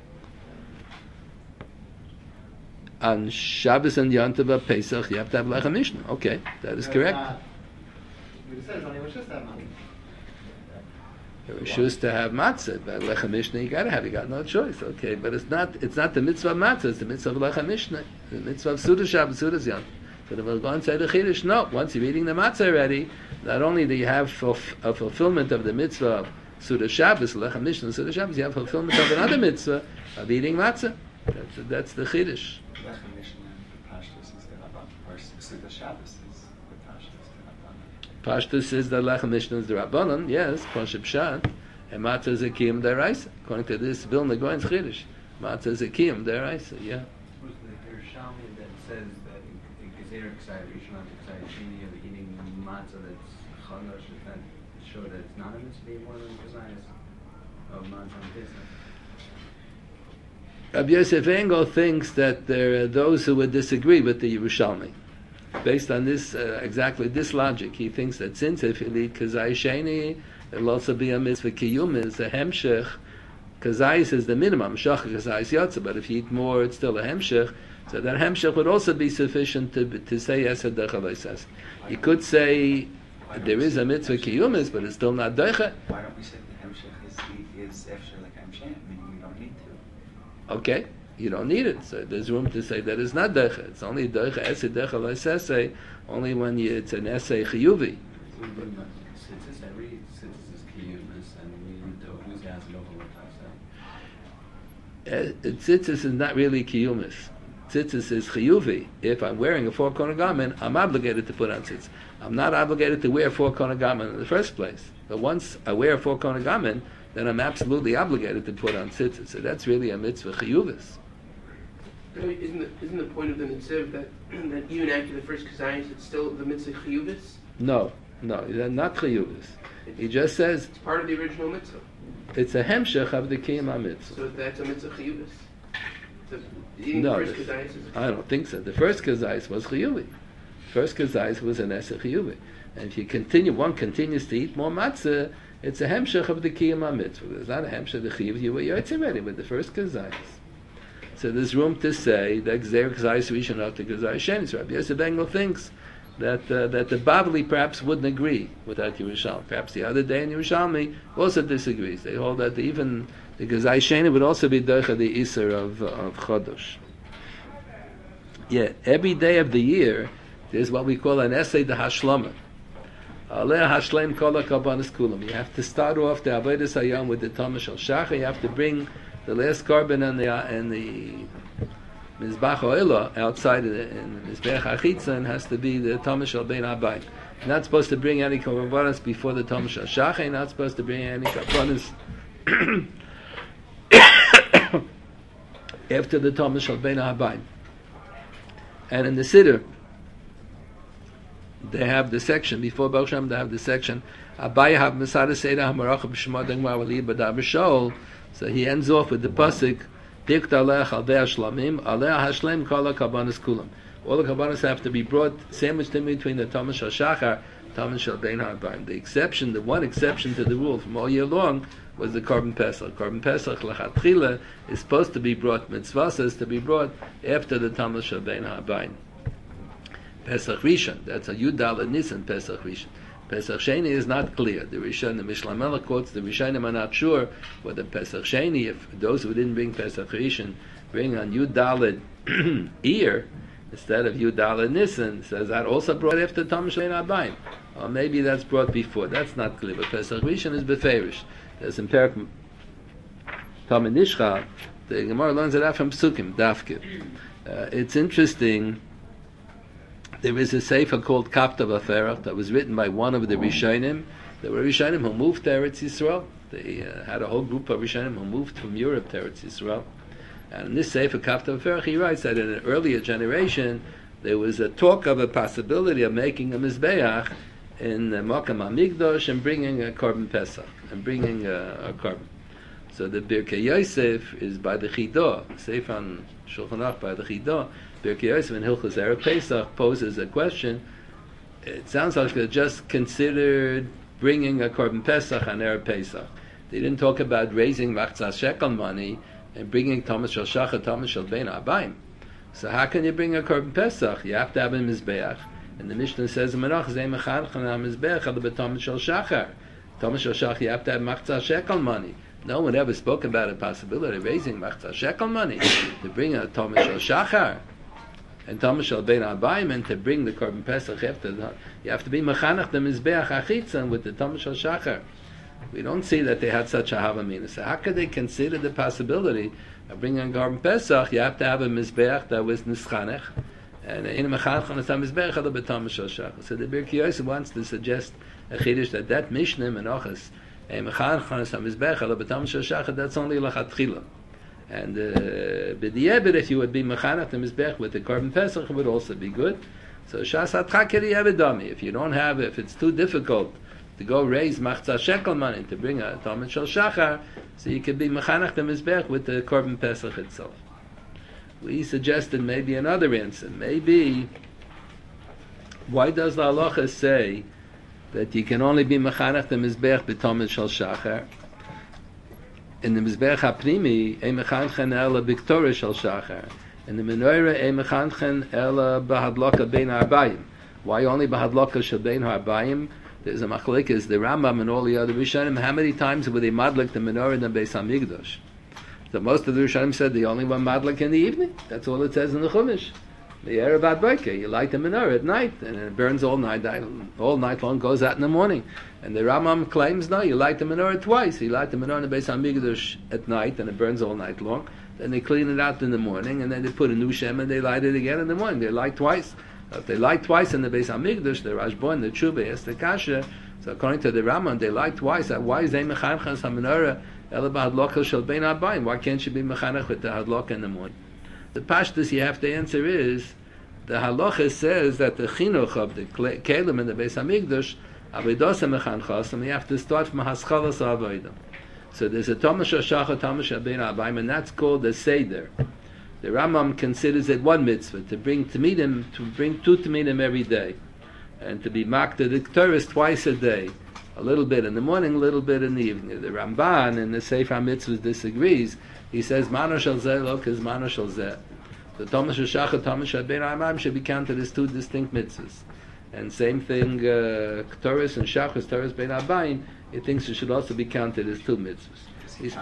On Shabbos and Yom Tov Pesach, you have to have lechem mishnah. Okay, that is correct. It says only Rishus to have matzah. Rishus to have matzah, but lechem mishnah you got to have. You got no choice. Okay, but it's not. It's not the mitzvah of matzah. It's the mitzvah of lechem mishnah. The mitzvah of Suda Shabbos, Suda's Yom. So the Vilna say the Chiddush. No, once you're eating the matzah already, not only do you have fulf- a fulfillment of the mitzvah of Suda Shabbos, lechem mishnah, Suda Shabbos, you have fulfillment of another mitzvah of eating matzah. That's that's the Chiddush. Lechem Mishnah, Pashtus is the Rabban, or Suda Shabbos is the Pashtus, the Rabban. Pashtus is the Lechem Mishnah is the Rabbanon, yes, Pashut Pshat, and Matzah is a Kiyum Deraisa. According to this Vilna Gaon's Chiddush, Matzah is a Kiyum Deraisa, yeah. Was the Yerushalmi that says that in Gezer Ksai Rishon and Ksai Sheni of eating matzah that's chadash, does that show that it's not a mitzvah more than Kazayas of matzah on Pesach? Rabbi Yosef Engel thinks that there are those who would disagree with the Yerushalmi. Based on this, uh, exactly this logic, he thinks that since if you eat Kazai Sheni, it'll also be a mitzvah Kiyum, is a Hemshech. Kazais is the minimum, Shach Kazais Yotza, but if you eat more, it's still a Hemshech. So that Hemshech would also be sufficient to to say Esed Decha Loisas. You could say there is a mitzvah Kiyumis, but it's still not Decha. Why don't we say the Hemshech is, is Efshel like Hemshech, meaning we don't need to? Okay, you don't need it. So there's room to say that it's not decha. It's only decha esay decha loisesay. Only when you, it's an essay chiyuvi. Since I read since it's kiyumis and we read the Huzaz Lovel Tzitzis is not really kiyumis. Tzitzis is chiyuvi. If I'm wearing a four corner garment, I'm obligated to put on tzitzis. I'm not obligated to wear a four corner garment in the first place. But once I wear a four corner garment, then I'm absolutely obligated to put on tzitzis. So that's really a mitzvah chiyuvis. Isn't the, isn't the point of the mitzvah that, that even after the first kazayis, it's still the mitzvah chiyuvis? No, no, they're not chiyuvis. He just says it's part of the original mitzvah. It's a hemshech of the kiyum mitzvah. So that's a mitzvah chiyuvis. The, eating No, the first this- kazayis is a I don't think so. The first kazayis was chiyuvi. First kazayis was an esek chiyuvi. And if you continue, one continues to eat more matzah, it's a hemshech of the kiyum mitzvah. There's not a hemshech of the chiyuv. You were yotzei already with the first kazayis. So there's room to say that Gzer Kazayis Rishon after Kazayis Sheni. So Rabbi Yosef Engel thinks that uh, that the Bavli perhaps wouldn't agree with that Yerushalmi. Perhaps the other day in Yerushalmi also disagrees. They hold that even the Kazayis Sheni would also be Doicha the Isser of, of Chodosh. Yeah, every day of the year there's what we call an essay the Hashlama. Aleh Hashlem Kol HaKarbanos Kulam. You have to start off the Avodas Hayom with the Tamash al Shachar. You have to bring the last carbon and the and the Mizbach Oila outside of the, in the Mizbech Achitzon has to be the Tamash al Bein Habayim. You're not supposed to bring any Karbanos before the Tamash al Shachar. You're not supposed to bring any Karbanos after the Tamash al Bein Habayim. And in the Siddur, they have the section before Baruch Shem. They have the section Abaye have Masada Seder Hamarach B'Shema Dengmar V'Li B'Dar B'Shol. So he ends off with the pasuk Dikt Aleh Chaldei Hashlamim Aleh Hashlem Kol HaKarbanos Kulam. All the karbanos have to be brought sandwiched in between the Tamash HaShachar, Tamash HaBein HaBaim. The exception, the one exception to the rule from all year long was the Korban Pesach. Korban Pesach Lechatchila is supposed to be brought, mitzvah is to be brought after the Tamash HaBein HaBaim. Pesach Rishon, that's a Yudal and Nisan Pesach Rishon. Pesach Sheni is not clear. The Rishon, the Mishnah Melech quotes, the Rishonim are not sure whether Pesach Sheni, if those who didn't bring Pesach Rishon bring on Yud Daled Ear, instead of Yudala Nisan. Says that also brought after Tam Shein Abayim. Or maybe that's brought before. That's not clear. But Pesach Rishon is Beferish. There's in Perak Tam Nishcha, the Gemara learns it out from Psukim, Dafke. Uh, it's interesting. There is a sefer called Kapta Vaferach that was written by one of the Rishonim. There were Rishonim who moved to Eretz Yisrael. They uh, had a whole group of Rishonim who moved from Europe to Eretz Yisrael. And in this sefer Kapta Vaferach, he writes that in an earlier generation there was a talk of a possibility of making a Mizbeach in uh, Makam HaMikdash and bringing a Korban Pesach and bringing a, a Korban. So the Birkei Yosef is by the Chidah, Sefer on Shulchan Aruch by the Chidah. Birkei Yosef in Hilchos Erev Pesach poses a question. It sounds like they just considered bringing a Korban Pesach on Erev Pesach. They didn't talk about raising Machzas Shekel money and bringing Thomas Shel Shachar, Thomas Shel Bein Abayim. So how can you bring a Korban Pesach? You have to have a Mizbeach. And the Mishnah says, Menach Zeh Mechanchen HaMizbeach Ad B'Thomas Shel Shachar. Thomas Shel Shachar, you have to have Machzas Shekel money. No one ever spoke about a possibility of raising Machzas Shekel money to bring a Thomas Shel Shachar and Thomas Shel Bein Abayim, and to bring the Korban Pesach after the, you have to be Mechanach the Mizbeach Achitzan with the Thomas Shel Shachar. We don't see that they had such a Havamina. So how could they consider the possibility of bringing a Korban Pesach? You have to have a Mizbeach that was Nischanech, and in a Mechanach on a Mizbeach other but Thomas Shel Shachar. So the Birkei Yosef wants to suggest a Chiddush that that Mishnah Menachas a Mechanach on a Mizbeach other but Thomas Shel Shachar, that's only Lachatchila. And b'di'ebed, uh, if you would be Mechanach the Mizbeach with the Korban Pesach, it would also be good. So Shas Hatchakeri Evedami. If you don't have, if it's too difficult to go raise Machzah Shekel money to bring a Talmud Shel Shachar, so you could be Mechanach the Mizbeach with the Korban Pesach itself. We suggested maybe another answer. Maybe, why does the halacha say that you can only be Mechanach the Mizbeach b'Talmud Shel Shachar? In the Mizbeach HaPnimi, e Mechanchen ela b'Ktorah Shel Shachar. In the Menorah, e Mechanchen ela b'Hadloka Bein Arbayim. Why only b'Hadloka Shel Bein Arbayim? There's a machlekes, the Rambam and all the other Rishonim, how many times were they madlik the menorah in the Beis HaMikdash? So most of the Rishonim said the only one madlik in the evening. That's all it says in the Chumash. The Erev Ad Boker, you light the menorah at night, and it burns all night, all night long, goes out in the morning. And the Rambam claims, no, you light the menorah twice. You light the menorah in the Beis HaMikdash at night, and it burns all night long. Then they clean it out in the morning, and then they put a new shem, and they light it again in the morning. They light twice. If they light twice in the Beis HaMikdash, the Rashba and the Tshuva asked the Kasha, so according to the Rambam, they light twice. Why is they mechanach HaMenorah ela b'Hadloka Shel Bein Abayim? Why can't you be mechanach with the Hadloka in the morning? The pashtus you have to answer is, the halacha says that the chinuch of the kelim in the Beis HaMikdash, avodas mechanchas, and we have to start from haschalas avodah. So there's a Thomas Shel Shachar, Thomas Shel Bein Abayim, and that's called the seder. The Rambam considers it one mitzvah to bring tamidim, to bring two tamidim every day, and to be makta the Torah twice a day, a little bit in the morning, a little bit in the evening. The Ramban in the Sefer HaMitzvahs disagrees. He says mano shel zeh lo kez mano shel zeh. The Thomas Shel Shachar, Thomas Shel Bein Abayim should be counted as two distinct mitzvahs. And same thing, uh, Torah and Shachar, Torah Bein Abayim, he thinks it should also be counted as two mitzvahs. He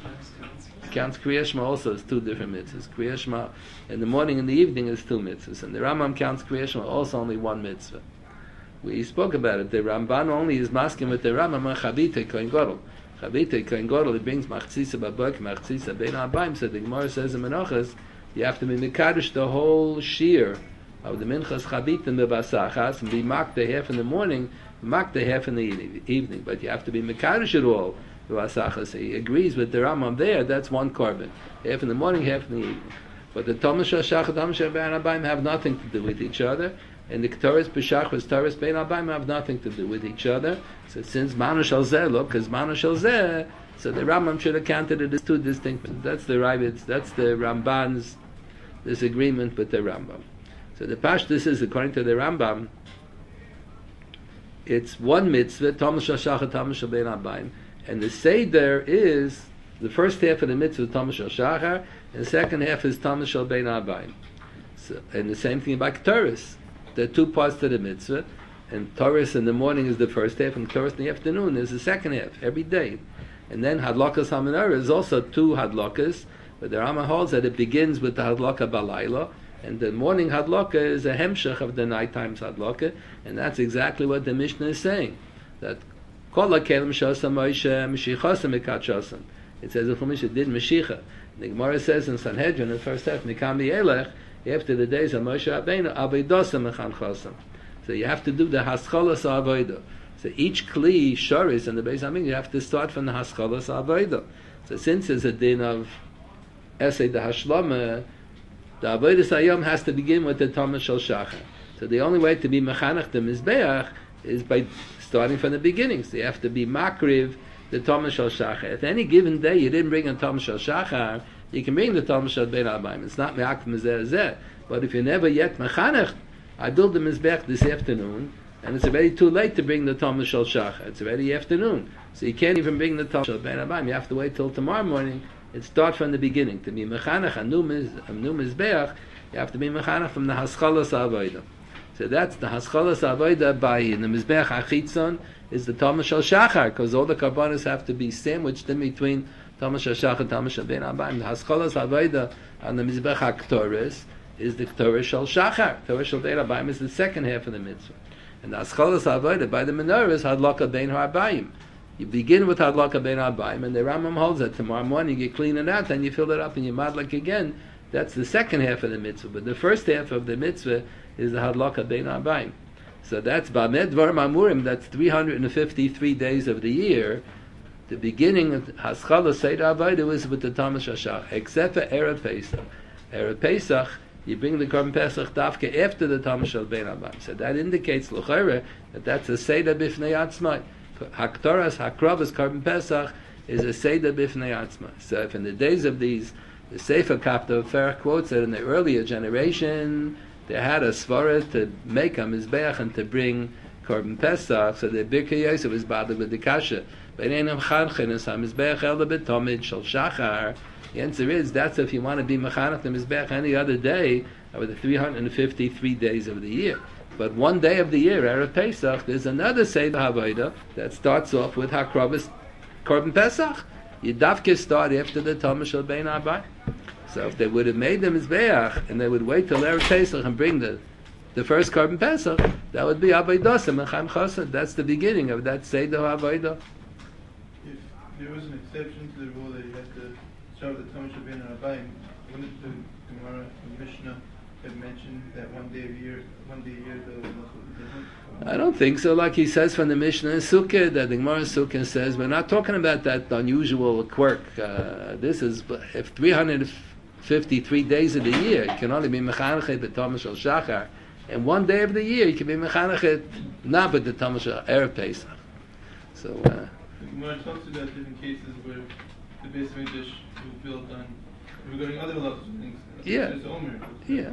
counts Kriyas Shema also as two different mitzvahs. Kriyas Shema in the morning and the evening is two mitzvahs. And the Rambam counts Kriyas Shema also only one mitzvah. We spoke about it. The Ramban only is masking with the Rambam on Chavite Kohen Gadol. Chavite Kohen Gadol, he brings Machzisa Babok, Machzisa Bein Abayim. So the Gemara says in Menachas, you have to be Mekadosh the whole shear of the Minchas Chavite and the Basachas, and be marked the half in the morning, marked the half in the evening. But you have to be Mekadosh it all. He agrees with the Rambam there. That's one korban, half in the morning, half in the evening. But the Thomas Shel Shachar, Thomas Shel Bein Abayim have nothing to do with each other, and the Ketores B'Shachar, Torah Bein Abayim have nothing to do with each other. So since Mano Shel Zeh, look, because Mano Shel Zeh, so the Rambam should have counted it as two distinct. That's the Rabbit's, that's the Ramban's disagreement with the Rambam. So the Pashtus is, according to the Rambam, it's one mitzvah, Thomas Shel Shachar, Thomas Shel Bein Abayim. And the Seder is, the first half of the mitzvah is Thomas Shel Shachar, and the second half is Thomas Shel Bein Abayim. So, and the same thing about Ketores. There are two parts to the mitzvah, and Torah in the morning is the first half, and Torah in the afternoon is the second half, every day. And then Hadlokas HaMenorah is also two Hadlokas, but the Rambam holds that it begins with the Hadloka Balayla, And the morning hadlaka is a hemshech of the nighttime hadlaka, and that's exactly what the Mishnah is saying. That kol hakelim shasam Moshe Mashiachasam mikachasam. It says the Chumash did Mashiach. The Gemara says in Sanhedrin in the first half, Mikam Elech, after the days of Moshe Rabbeinu, Avodah mechanchasam. So you have to do the haschalas avodah. So each kli shoris in the Beis Hamikdash, you have to start from the haschalas avodah. So since there's a din of Esei the Hashlama, the Avodah Sayom has to begin with the Tamah Shel Shachar. So the only way to be Mechanech the Mizbeach is by starting from the beginning. So you have to be Makriv the Tamah Shel Shachar. If any given day you didn't bring a Tamah Shel Shachar, you can bring the Tamah Shel Bein Abayim. It's not Me'ak Mizeh Zeh. But if you're never yet Mechanech, I build the Mizbeach this afternoon, and it's already too late to bring the Tamah Shel Shachar. It's already afternoon. So you can't even bring the Tamah Shel Bein Abayim. You have to wait till tomorrow morning. It starts from the beginning. To be Mechanech, a new Mizbeach, you have to be Mechanech from the Haschalas Avodah. So that's the Haschalas Avodah by in the Mizbeach Achitzon is the Tamah Shel Shachar, because all the Karbanos have to be sandwiched in between Tamah Shel Shachar and Tamah Shel Bein Abayim. The Haschalas Avodah on the Mizbeach HaKtoris is the Ktoris Shel Shachar. Ktoris Shel Bein Abayim is the second half of the mitzvah. And the Haschalas Avodah by the menorah is Hadlaka Bein HaAbayim. You begin with Hadlaka Bein Abayim, and the Rambam holds that tomorrow morning you clean it out, then you fill it up and you madlak again. That's the second half of the mitzvah. But the first half of the mitzvah is the Hadlaka Bein Abayim. So that's Ba'med Dvar Mamurim, that's three hundred fifty-three days of the year. The beginning of Haschala Seder Avodah was with the Tamah Shel Shachar, except for Erev Pesach. Erev Pesach, you bring the Korban Pesach Dafka after the Tamah Shel Bein Abayim. So that indicates L'chorah that that's a Seder Bifnei Atzmai. Haktoras, Hakrovas, Korban Pesach is a Seder Bifnei Atzma. So if in the days of these, the Sefer Kapta Ferach quotes that in the earlier generation, they had a Svara to make a Mizbeach and to bring Korban Pesach, so the Birkei Yosef was bothered with the Kasha. But in Einam Chanchen is HaMizbeach El B'Tomid Shel Shachar. The answer is, that's if you want to be Mechanech the Mizbeach any other day over the three hundred fifty-three days of the year. But one day of the year, Erev Pesach, there's another Seder Havodah that starts off with Hakrovas Korban Pesach. You dafke start after the Tamah Shel Bein Abayim. So if they would have made them Mizbeach and they would wait till Erev Pesach and bring the the first Korban Pesach, that would be Avodah and Chaim Chassid. That's the beginning of that Seder Havodah. If there was an exception to the rule that you had to start with the Tamah Shel Bein Abayim, wouldn't the Gemara and Mishnah had mentioned that one day a year, one day a year the halacha would be different? I don't think so. Like he says from the Mishnah in Sukkah, that the Gemara in Sukkah says, we're not talking about that unusual quirk. Uh, this is, if three hundred fifty-three days of the year, it can only be Mechanechet the Tamah Shel Shachar, and one day of the year, you can be Mechanechet not but the Tamah Shel Erev Pesach. So, uh, the Gemara talks about different cases where the Beis Hamikdash was built on regarding other halachas things. Yeah. Yeah.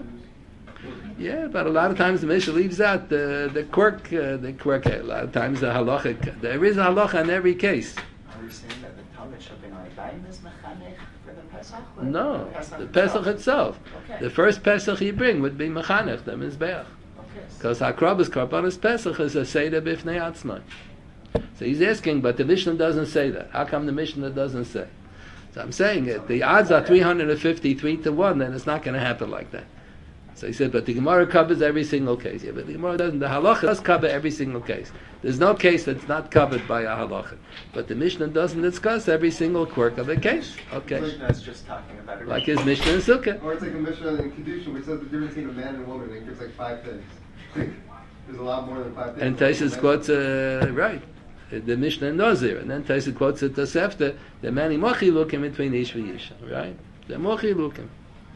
Yeah, but a lot of times the Mishnah leaves out the the quirk, uh, the quirk. A lot of times the halacha. There is a halacha in every case. Are you saying that the Talmud Shel Bein Abayim is mechanech for the Pesach? No, the, the Pesach itself. Okay. The first Pesach you bring would be mechanech, the Mizbeach. Because Hakrabas Karbanos Pesach is a Seder Bifnei Atzmai. So he's asking, but the Mishnah doesn't say that. How come the Mishnah doesn't say? So I'm saying it. The odds are three hundred fifty-three to one, then it's not going to happen like that. So he said, but the Gemara covers every single case. Yeah, but the Gemara doesn't. The halacha does cover every single case. There's no case that's not covered by a halacha. But the Mishnah doesn't discuss every single quirk of the case. Okay. Mishnah is just talking about it. Like his Mishnah in Sukkah. Or it's like a Mishnah in Kedusha, which says the difference between a man and a woman, and it gives like five things. There's a lot more than five things. And Taisus quotes, uh, right, the Mishnah in Nozir. And then Taisus quotes it Tosefta, the mani mochi lukim between Ish and Yisha. Right? The mochi lukim.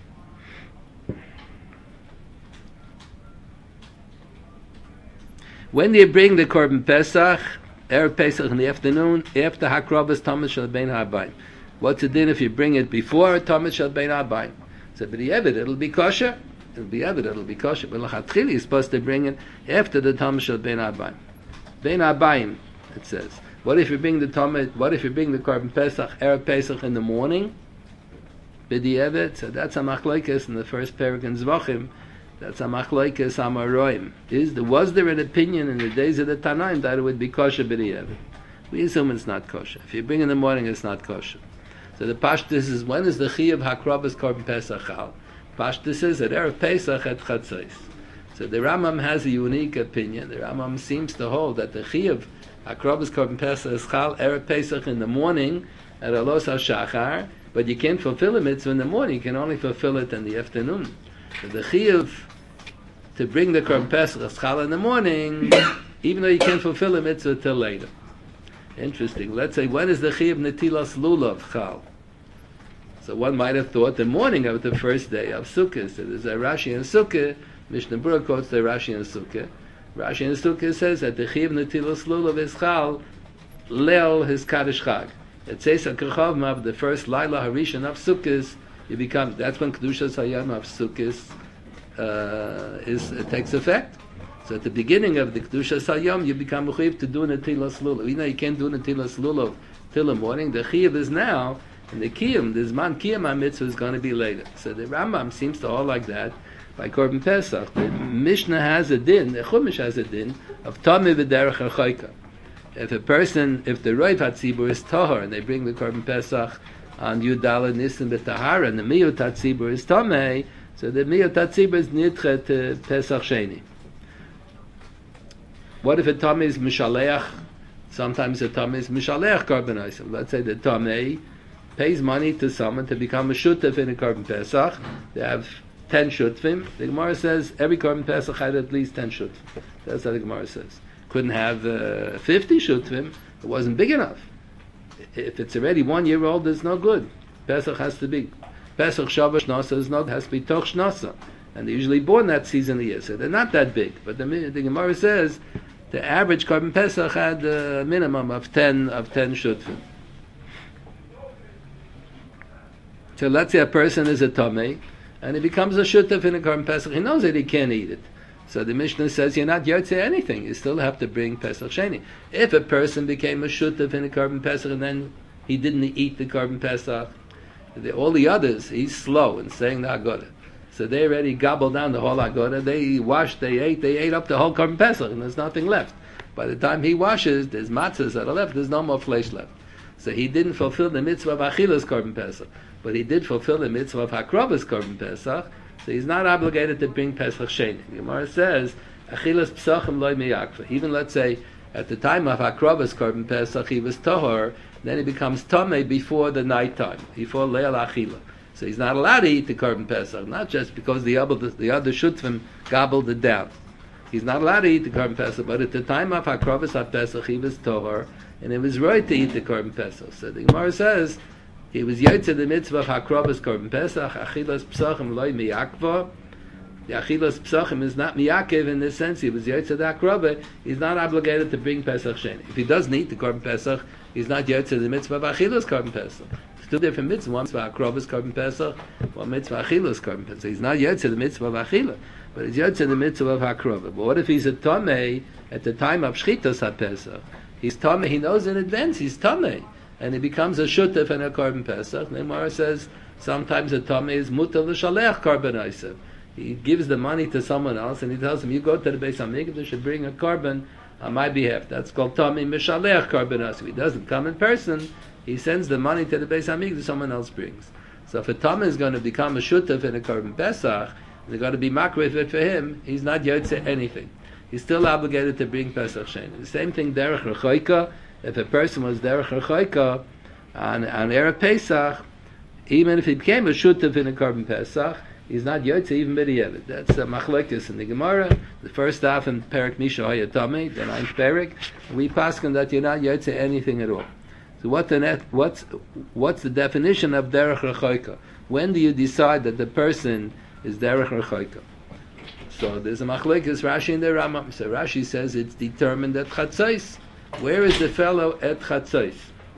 When do you bring the Korban Pesach? Erev Pesach in the afternoon, after Hakrabas Tamah Shel Bein Abayim. What's the din if you bring it before Tamah Shel Bein Abayim? So, but the Eved, it'll be kosher. It'll be Eved, it'll be kosher. But L'chatchili is supposed to bring it after the Tamah Shel Bein Abayim. Bein Abayim, it says. What if you bring the Tamah? What if you bring the Korban Pesach Erev Pesach in the morning? B'di Eved, so that's a machlokes in the first parak in Zvachim. That's a machlokes amaroim. Is there was there an opinion in the days of the Tanaim that it would be kosher b'di'evet? We assume it's not kosher. If you bring in the morning, it's not kosher. So the pashtus is when is the chi of hakrabas korban pesach chal? Pashtus is at Erev Pesach at Chatzos. So the Rambam has a unique opinion. The Rambam seems to hold that the Chiyuv Akrobas Korban Pesach is Chal Erev Pesach in the morning at Alos HaShachar, but you can't fulfill a mitzvah in the morning. You can only fulfill it in the afternoon. So the Chiyuv to bring the Korban Pesach is Chal in the morning, even though you can't fulfill a mitzvah till later. Interesting. Let's say, when is the Chiyuv Netilas Lulav Chal? So one might have thought the morning of the first day of Sukkot. So there's a Rashi and Sukkot. Mishnah Berurah quotes the Rashi and Sukkah. Rashi and Sukkah says that the Chiyuv Netilas Lulav is Chal Leil his Kaddish Chag. It says at Kechavmav, the first Laila Harishon of Sukkot, you become. That's when Kedushas Hayom of Sukkot uh, is it takes effect. So at the beginning of the Kedushas Hayom, you become Chiyuv to do Netilas Lulav. You know you can't do Netilas Lulav till the morning. The Chiyuv is now, and the Kiyum, the Zman Kiyum HaMitzvah is going to be later. So the Rambam seems to hold like that. By Korban Pesach, the Mishnah has a din, the Chumash has a din of Tameh v'derech HaChoika. If a person, if the Roiv HaTzibur is Tahor, and they bring the Korban Pesach on Yud Daled Nisan b'Tahara, and the Miyut HaTzibur is Tameh, so the Miyut HaTzibur is Nidche to Pesach Sheni. What if a Tameh is Mishaleach? Sometimes a Tameh is Mishaleach Korban Pesach. Let's say the Tameh pays money to someone to become a Shutef in a Korban Pesach. They have ten Shutvim. The Gemara says every Korban Pesach had at least ten Shutvim. That's what the Gemara says. Couldn't have uh, fifty Shutvim. It wasn't big enough. If it's already one year old, it's no good. Pesach has to be Pesach Shavuot Shnasa is not has to be Toch Shnasa, and they're usually born that season of the year, so they're not that big. But the, the Gemara says the average Korban Pesach had a minimum of ten of ten Shutvim. So let's say a person is a Tameh, and he becomes a shutef in a Korban Pesach. He knows that he can't eat it. So the Mishnah says you're not yotze anything. You still have to bring Pesach Sheni. If a person became a shutef in a Korban Pesach and then he didn't eat the Korban Pesach, the, all the others, he's slow in saying the Haggadah. So they already gobbled down the whole Haggadah. They washed, they ate, they ate up the whole Korban Pesach, and there's nothing left. By the time he washes, there's matzahs that are left, there's no more flesh left. So he didn't fulfill the mitzvah of Achilas Korban Pesach. But he did fulfill the mitzvah of Hakrobas Korban Pesach, so he's not obligated to bring Pesach Sheni. The Gemara says, Achilas Psachim loy miyakva. Even let's say, at the time of Hakrobas Korban Pesach, he was Tahor, then he becomes Tameh before the night time, before Leil Achila. So he's not allowed to eat the Korban Pesach, not just because the other, the other Shutvim gobbled it down. He's not allowed to eat the Korban Pesach, but at the time of Hakrobas Pesach, he was Tahor, and it was right to eat the Korban Pesach. So the Gemara says, he was yotze the mitzvah of Hakrobas Korban Pesach, Achilas Psachim loy miyakva. The Achilas Psachim is not miyakev in this sense. He was yotze the Hakrobah. He's not obligated to bring Pesach Sheni. If he doesn't eat the Korban Pesach, he's not yotze the mitzvah of Achilas Korban Pesach. It's two different mitzvahs. One mitzvah Hakrobas Korban Pesach, one mitzvah Achilas Korban Pesach. He's not yotze the mitzvah of Achila, but he's yotze the mitzvah of Hakrobah. But what if he's a Tameh at the time of Shchitas HaPesach? He's Tameh. He knows in advance he's Tameh, and he becomes a shutef in a Korban Pesach. The Gemara says sometimes a Tameh is mutar l'shalech Korban Eisef. He gives the money to someone else, and he tells him, you go to the Beis HaMikdash, should bring a Korban on my behalf. That's called Tameh Mishalech Korban Eisef. He doesn't come in person, he sends the money to the Beis HaMikdash, someone else brings. So if a Tameh is going to become a shutef in a Korban Pesach, and they're going to be makriv it for him, he's not yotze anything. He's still obligated to bring Pesach Sheni. The same thing derech rechoika. If a person was derech rechoika on on Erev Pesach, even if he became a shutef in a Korban Pesach, he's not yotze even b'diavad. That's a machlokes in the Gemara. The first half in Perek Misha Hayatami, the ninth Perek, we paskin that you're not yotze anything at all. So what the net, what's what's the definition of derech rechoika? When do you decide that the person is derech rechoika? So there's a machlokes Rashi in the Rambam. So Rashi says it's determined at Chatzos. Where is the fellow at Chatzos?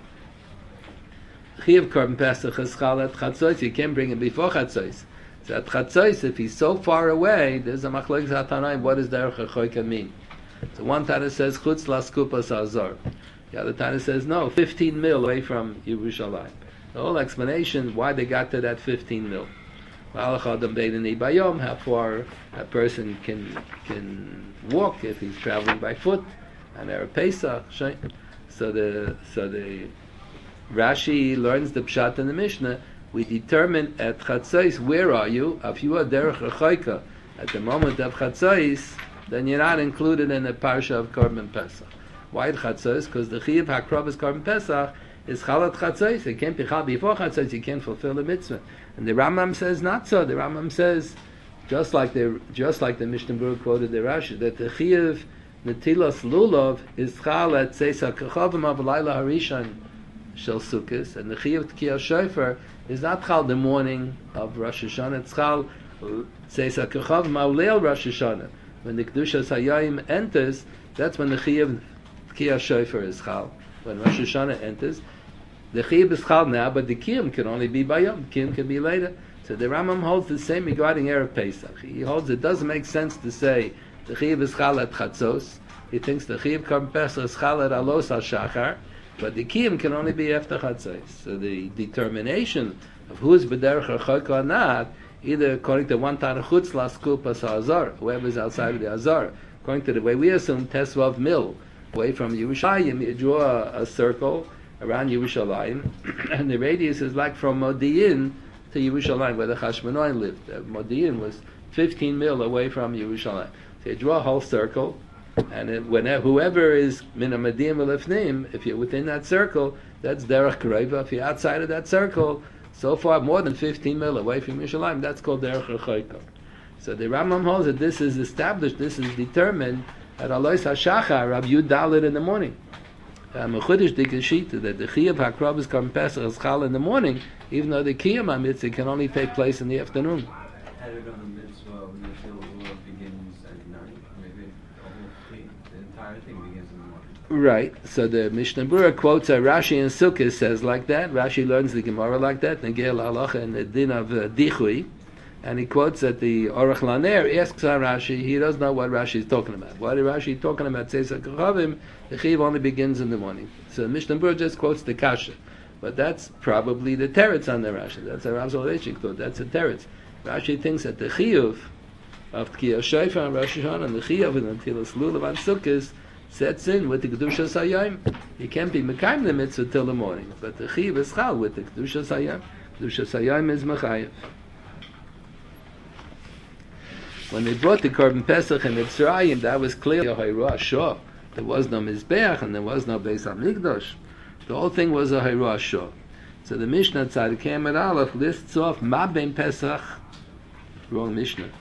Chiyuv Korban Pesach is chal at Chatzos. You can't bring him before Chatzos. So at Chatzos, if he's so far away, there's a machlokes haTanaim. What does derech rechoika mean? So one Tana says chutz laskupas azor. The other Tana says no, fifteen mil away from Yerushalayim. The whole explanation why they got to that fifteen mil. How far a person can can walk if he's traveling by foot, and Erev Pesach. So the so the Rashi learns the pshat in the Mishnah we determine at Chatzos, where are you? If you are derech rechoika at the moment of Chatzos, then you're not included in the parsha of Korban Pesach. Why at Chatzos? Because the Chiyuv HaKrovas Korban Pesach is Chalat Chatzos. It can't be Chal before Chatzos. You can't fulfill the mitzvah. And the Rambam says not so. The Rambam says, just like the just like the Mishnah Berurah quoted the Rashi, that the Chiyuv Netilas Lulav is Chal at Tzeisa Kechavim of Laila Harishon Shel Sukkos, and the Chiyuv Tkiyah Shofar is not Chal the morning of Rosh Hashanah. It's Chal Tzeisa Kechavim of Leil Rosh Hashanah. When the Kedushas Hayayim enters, that's when the Chiyuv Tkiyah Shofar is Chal. When Rosh Hashanah enters, the Chiyuv is Chal now, but the Kiyum can only be by Yom. Kiyum can be later. So the Rambam holds the same regarding Erev Pesach. He holds it doesn't make sense to say the Chiyuv is Chal at Chatzos. He thinks the Chiyuv Korban Pesach is Chal at Alos HaShachar, but the Kiyum can only be after Chatzos. So the determination of who is B'derech HaChoika or not, either according to one Tanach Chutz Laskupas HaAzar, whoever is outside of the Azar, according to the way we assume Tesvav Mil, away from Yerushalayim, you draw a, a circle around Yerushalayim, and the radius is like from Modi'in to Yerushalayim, where the Chashmonaim lived. Uh, Modi'in was fifteen mil away from Yerushalayim. So you draw a whole circle, and it, whenever whoever is min Modi'in Lefnim, if you're within that circle, that's Derech Kareva. If you're outside of that circle, so far more than fifteen mil away from Yerushalayim, that's called Derech Rechoika. So the Rambam holds that this is established, this is determined at Alois HaShachar, Rabbi Yud Dalet in the morning. Mechudish Dikashita, that the Chiyuv HaKrovas Korban Pesach is Chal in the morning, even though the Kiyum HaMitzvah can only take place in the afternoon. Had it on the mitzvah when the Chil begins at night, maybe the whole thing, the entire thing begins in the morning. Right. So the Mishnah Berurah quotes a Rashi and Sukkot says like that. Rashi learns the Gemara like that, Negel Halacha and the Din of uh, Dichui. And he quotes that the Aruch Laner asks Rashi, he doesn't know what Rashi is talking about. What is Rashi talking about? Tzeisa Kechavim, the Chiyuv only begins in the morning. So Mishnah Berurah just quotes the Kasha. But that's probably the teretz on the Rashi. That's a Rav Soloveitchik thought. That's a teretz. Rashi thinks that the Chiyuv of Tkiyah Shofar and Rosh Hashanah and the Chiyuv and the Netilas Lulav and Sukkos sets in with the Kedushas Hayom. You can't be Mekayim the mitzvah till the morning. But the Chiyuv is Chal with the Kedushas Hayom. Kedushas Hayom is Mechayev. When they brought the Korban Pesach in Mitzrayim, that was clearly a Hayruah Shah. There was no Mizbeach and there was no Beis HaMikdash. The whole thing was a Hayruah Shah. So the Mishnah Tzadik Amud Aleph lists off Ma Ben Pesach. Wrong Mishnah.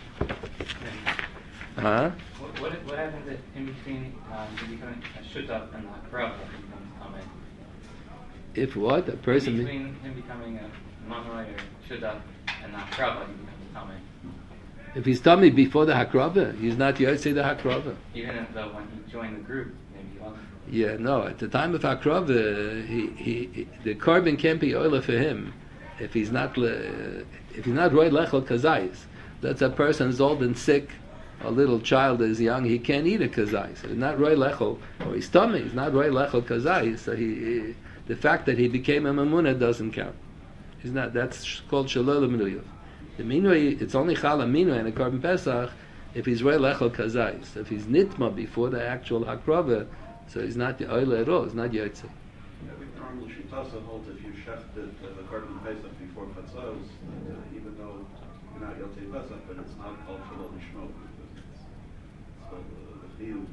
Huh? What, what, what happens if in between um, becoming a Shutaf and the Hakrav becomes Tameh? If what? A person... In between him becoming a Mamre or Shutaf and the Hakrav, he becomes Tameh. If he's tummy before the Hakrava, he's not Yotzei the Hakrava. Even though when he joined the group, maybe he wasn't. Yeah, no. At the time of Hakrava, he, he, he, the Korban can't be oila for him if he's not uh, if he's not Roy Lechel Kazayis. That's a person who's old and sick, a little child is young, he can't eat a Kazayis. So he's not Roy Lechel, or his tummy, he's not Roy Lechel Kazayis. So he, he, the fact that he became a Mamuna doesn't count. He's not. That's called Shalol Menuyov. The minui, it's only chala minui and a Korban Pesach if he's rei lechel kazayis. If he's nitma before the actual hakrava, so he's not the oile at all. He's not yotze. Yeah, we normally shitasa holds if you shechted uh, the Korban Pesach before chatzos, uh, even though you're not yotze Pesach, but it's not called shalom mishmo because it's still uh, the chiyuv.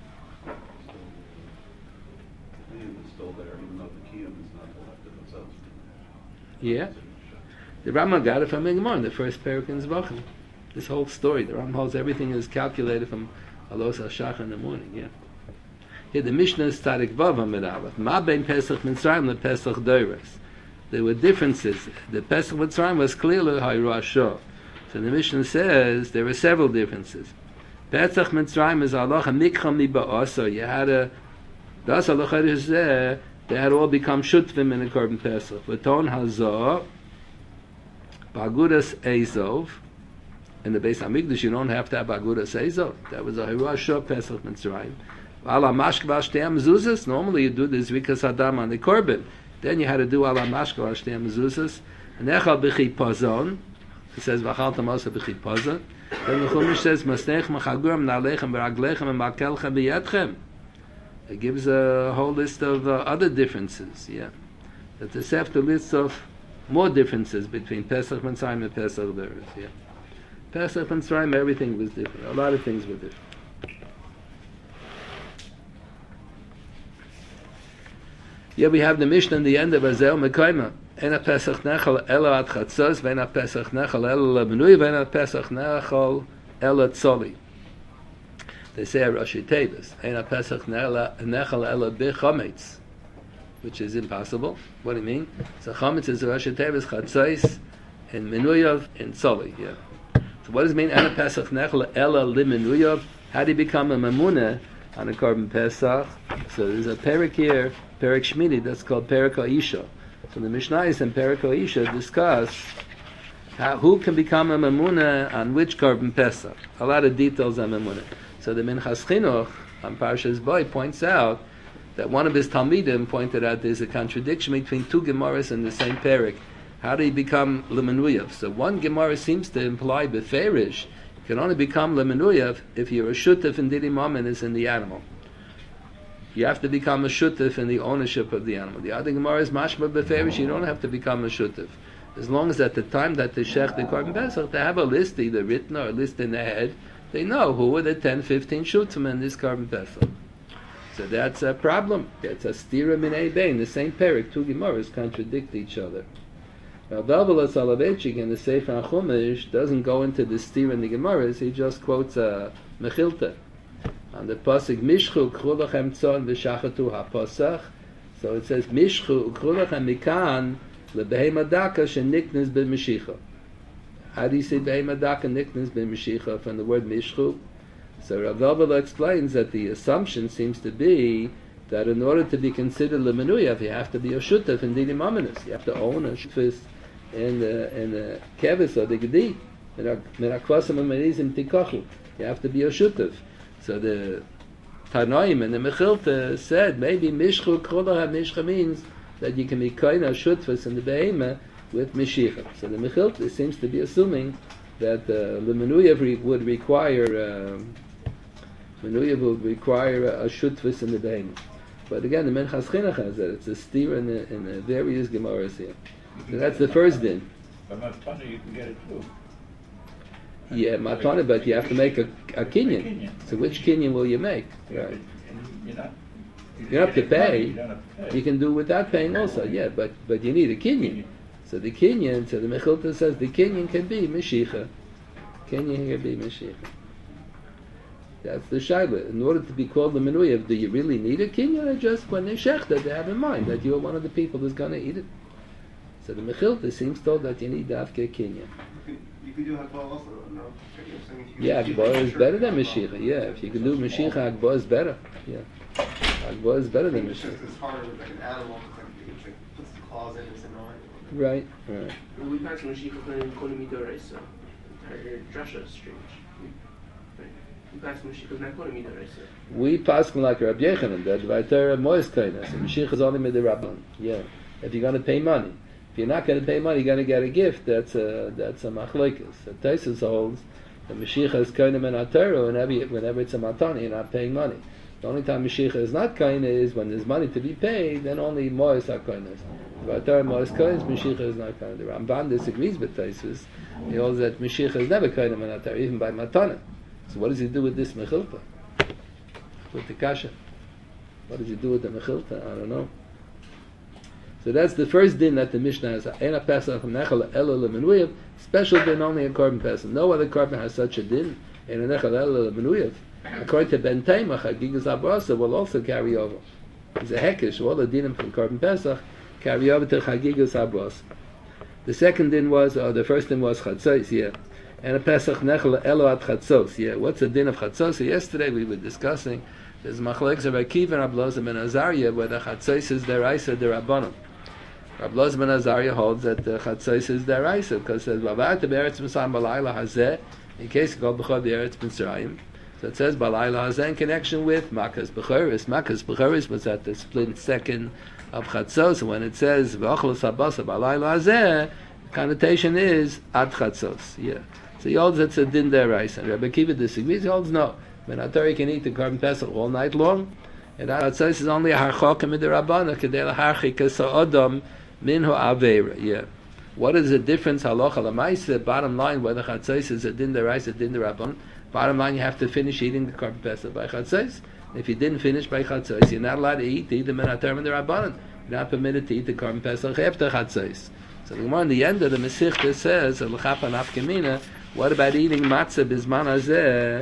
The chiyuv is still there, even though the kiyum is not elected themselves. Yeah. The Rambam got it from the Gemara in the first parak in Zvachim. This whole story, the Rambam holds everything is calculated from Alos HaShachar in the morning. Yeah. Here the Mishnah is Tzadik Vav Amud Aleph. Ma bein Pesach Mitzrayim le Pesach Doros. There were differences. The Pesach Mitzrayim was clearly Hayruah Shah. So the Mishnah says there were several differences. Pesach Mitzrayim is halacha mikcha mi ba'asa. You had a das halacha is there. They had all become shutvim in the Korban Pesach. V'ton hazah. Bagudas Ezov. In the Beis HaMikdash, you don't have to have Bagudas Ezov. That was a Hayruah Shah Pesach Mitzrayim. Ala Mashkva Shteim Mezuzas. Normally you do this because Adam on the Korban. Then you had to do Ala Mashkva Shteim Mezuzas. And Echal B'chi Pazon. It says V'chalta Masa B'chi Pazon. Then the Chumash says Masnech Mechaguram Na'alechem V'raglechem and Makelchem B'yetchem. It gives a whole list of uh, other differences. Yeah, that the Sefta lists of more differences between Pesach Mitzrayim and Pesach Beres. Yeah, Pesach Mitzrayim, everything was different. A lot of things were different. Yeah, we have the Mishnah in the end of Azel Mekayma. Ena Pesach Nechal Elo Ad Chatzos, Vena Pesach Nechal Elo Lebenui, Vena Pesach Nechal Elo Tzoli. They say a Rashi Tevis. Ena Pesach Nechal Elo Bichametz, which is impossible. What do you mean? So Chametz is a Rashi Tevis, Chatzos, and Menuyav, and Tzoli. Yeah. So what does it mean? Ena Pesach Nechal Elo Lemenuyav. How do you become a Mamunah on a Korban Pesach? So there's a parak here, Parak Shmini, that's called Parak Ha'isha. So the Mishnayos and Parak Ha'isha discuss how, who can become a Mamuna on which Korban Pesach. A lot of details on Mamuna. So the Minchas Chinuch on Parshas Boy points out that one of his Talmidim pointed out there's a contradiction between two Gemaras in the same Parak. How do you become Lemenuyav? So one Gemara seems to imply Beferish, you can only become Lemenuyav if you're a Shutef and Didi Mammon is in the animal. You have to become a shutef in the ownership of the animal. The other Gemara is mashma beferish. You don't have to become a shutef, as long as at the time that they shech the korban pesach, they have a list either written or a list in their head. They know who are the ten, fifteen shutim in this korban pesach. So that's a problem. That's a stira minei bein. The same parak, two Gemaras contradict each other. Now, Velvelas Soloveitchik in the Sefer HaChumash doesn't go into the stira in the Gemaras. He just quotes a mechilta. On the pasuk Mishchu Krulachem Tzon V'Shachatu HaPasach, so it says Mishchu Krulachem Mikan LeBehema Daka Sheniknes BeMeshicha. How do you say Behema Daka Niknes BeMeshicha from the word Mishchu? So Rav Velvela explains that the assumption seems to be that in order to be considered Lemenuyav, you have to be a shutef in Didi Mamonis. You have to own a shutef in the in the kevis or the gedi. Merakvasam Amenizim Tikachu. You have to be a shutef. So the Tanoim and the Mechilta said maybe Mishchu Krolah Mishcha means that you can be Kaina Shutfas in the Behema with Meshicha. So the Mechilta seems to be assuming that uh, the Menuyav would require um, Menuyav would require a Shutfas in the Behema. But again, the Minchas Chinuch has that. It's a steer in the, in the various Gemaras here. So that's the first din. But Matana you can get it too. Yeah, matana, but you have to make a, a kinyan. So which kinyan will you make? Right. You're not, you don't have to pay. You don't have to pay. You can do without paying also, yeah, but but you need a kinyan. So the kinyan, so the Mechilta says the kinyan can be Meshicha. Kinyan can be Meshicha. That's the Shaila. In order to be called the Menuyav, do you really need a kinyan, or just when they shechta, they have in mind that you're one of the people who's going to eat it? So the Mechilta seems told that you need to have a kinyan. You could do Hagbah also, no? Yeah, Hagbah is better than Mashiach. Yeah, if you can do Mashiach, Hagbah is better. Yeah, Hagbah is better than Mashiach. It's harder with like an animal. It's like, it's like puts the claws in. It's annoying. Right, right. Well, we pass Mashiach in Kohen Midoraisa. Entire drasha is strange. Right. We pass Mashiach not Kohen Midoraisa. We pass like Rabbi Yechanan that Vayter Mois Kainas. Mashiach is only Midirabban. Yeah, if you're going to pay money. If you're not going to pay money, you're going to get a gift. That's a that's a machlekes. So Taisus holds the Mashiach is koinem and atero, whenever whenever it's a matana, you're not paying money. The only time Mashiach is not koine is when there's money to be paid. Then only mois are koines. If atero mois koines, Mashiach is not koine. The Ramban disagrees with Taisus. He holds that Mashiach is never koinem and atero, even by matana. So what does he do with this mechilta? With the kasha? What does he do with the mechilta? I don't know. So that's the first din that the Mishnah has. Ena Pesach Nechal Elo Lemenuyav. Special din only in Korban Pesach. No other Korban has such a din. Ena Nechal Elo Lemenuyav. According to Ben Taimach, Hagigas Abrasa will also carry over. It's a hekesh. All the dinim from Korban Pesach carry over to Hagigas Abrasa. The second din was, or the first din was Chatzos. Yeah. Ena Pesach Nechal Elo At Chatzos. Yeah. What's the din of Chatzos? So yesterday we were discussing. There's machlekes of Akiva and Rabbi ben Azariah where the Chatzos is deraisa derabanan. Rabbi Elazar ben Azariah holds that the Chatzos is deraisa because it says Vavata be'eretz Mitzrayim balayla hazeh in case it called b'chor be'eretz Mitzrayim. So it says balayla hazeh in connection with Makas B'choris. Makas B'choris was at the split second of Chatzos. When it says v'achlos habasa balayla hazeh, the connotation is ad Chatzos. Yeah. So he holds it's a din deraisa. Rabbi Akiva disagrees. He holds no. When Atari can eat the Korban Pesach all night long, and Chatzos is only a harchok midirabbana kedei laharchik so adam minhu aveira. Yeah. What is the difference halacha l'maisa? Bottom line, whether chatzos is a din deraisa, din derabbanan. Bottom line, you have to finish eating the korban pesach by chatzos. If you didn't finish by chatzos, you're not allowed to eat either minater and derabbanan. You're not permitted to eat the korban pesach after chatzos. So the Gemara in the end of the Masechta says, "L'chapa nafkamina." What about eating matzah bizman hazeh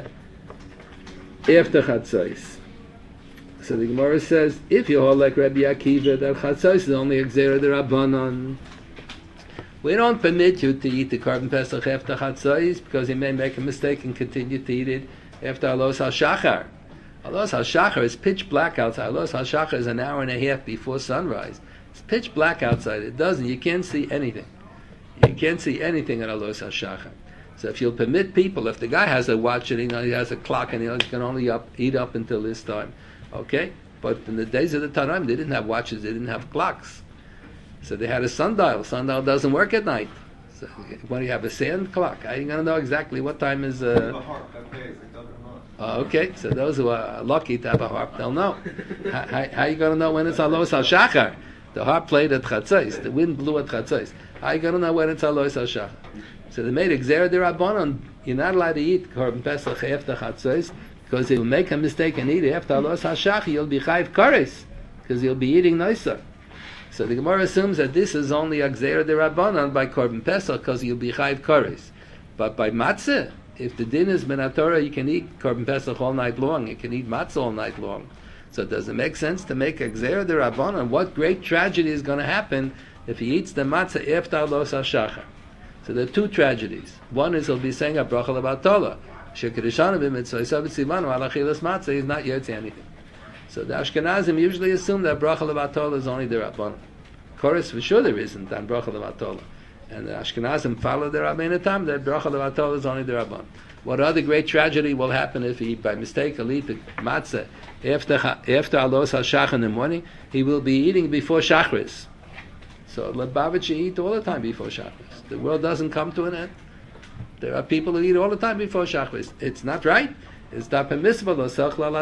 after chatzos? So the Gemara says, if you hold like Rabbi Akiva that chatzos is only exera derabbanan, we don't permit you to eat the korban pesach after chatzos because you may make a mistake and continue to eat it after alos hashachar. Alos hashachar is pitch black outside. Alos hashachar is an hour and a half before sunrise. It's pitch black outside. It doesn't. You can't see anything. You can't see anything at alos hashachar. So if you'll permit people, if the guy has a watch and you know, he has a clock and he knows he can only up, eat up until this time, okay? But in the days of the Tanaim, they didn't have watches. They didn't have clocks. So they had a sundial. Sundial doesn't work at night. So when you have a sand clock, how are you going to know exactly what time is... Uh, uh, okay, so those who are lucky to have a harp, they'll know. how, how, how are you going to know when it's Alos HaShachar? The harp played at Chatzos. The wind blew at Chatzos. How are you going to know when it's Alos HaShachar? So they made Gzera D'Rabbanan. You're not allowed to eat Korban Pesach after Chatzos because if you make a mistake and eat it after Alos HaShachar, you'll be Chayv Kares because you'll be eating nicer. So the Gemara assumes that this is only a Gzera D'Rabbanan by Korban Pesach because you'll be Chayv Kares. But by Matzah, if the din is Minatorah, you can eat Korban Pesach all night long. You can eat Matzah all night long. So does it make sense to make a Gzera D'Rabbanan? What great tragedy is going to happen if he eats the Matzah after Alos HaShachar? So there are two tragedies. One is he'll be saying a bracha levatala. Shekirishanu b'mitzvah yisav ala chilas matzah. He's not yotzi anything. So the Ashkenazim usually assume that bracha levatala is only the Rabbanan. Chorus for sure there isn't on bracha levatala. And the Ashkenazim follow the Rabbeinu Tam that bracha levatala is only the Rabbanan. What other great tragedy will happen if he by mistake will eat the matzah after after Alos HaShachar in the morning? He will be eating before Shachris. So Lubavitch eat all the time before Shachris. The world doesn't come to an end. There are people who eat all the time before Shachris. It's not right. It's not permissible. It's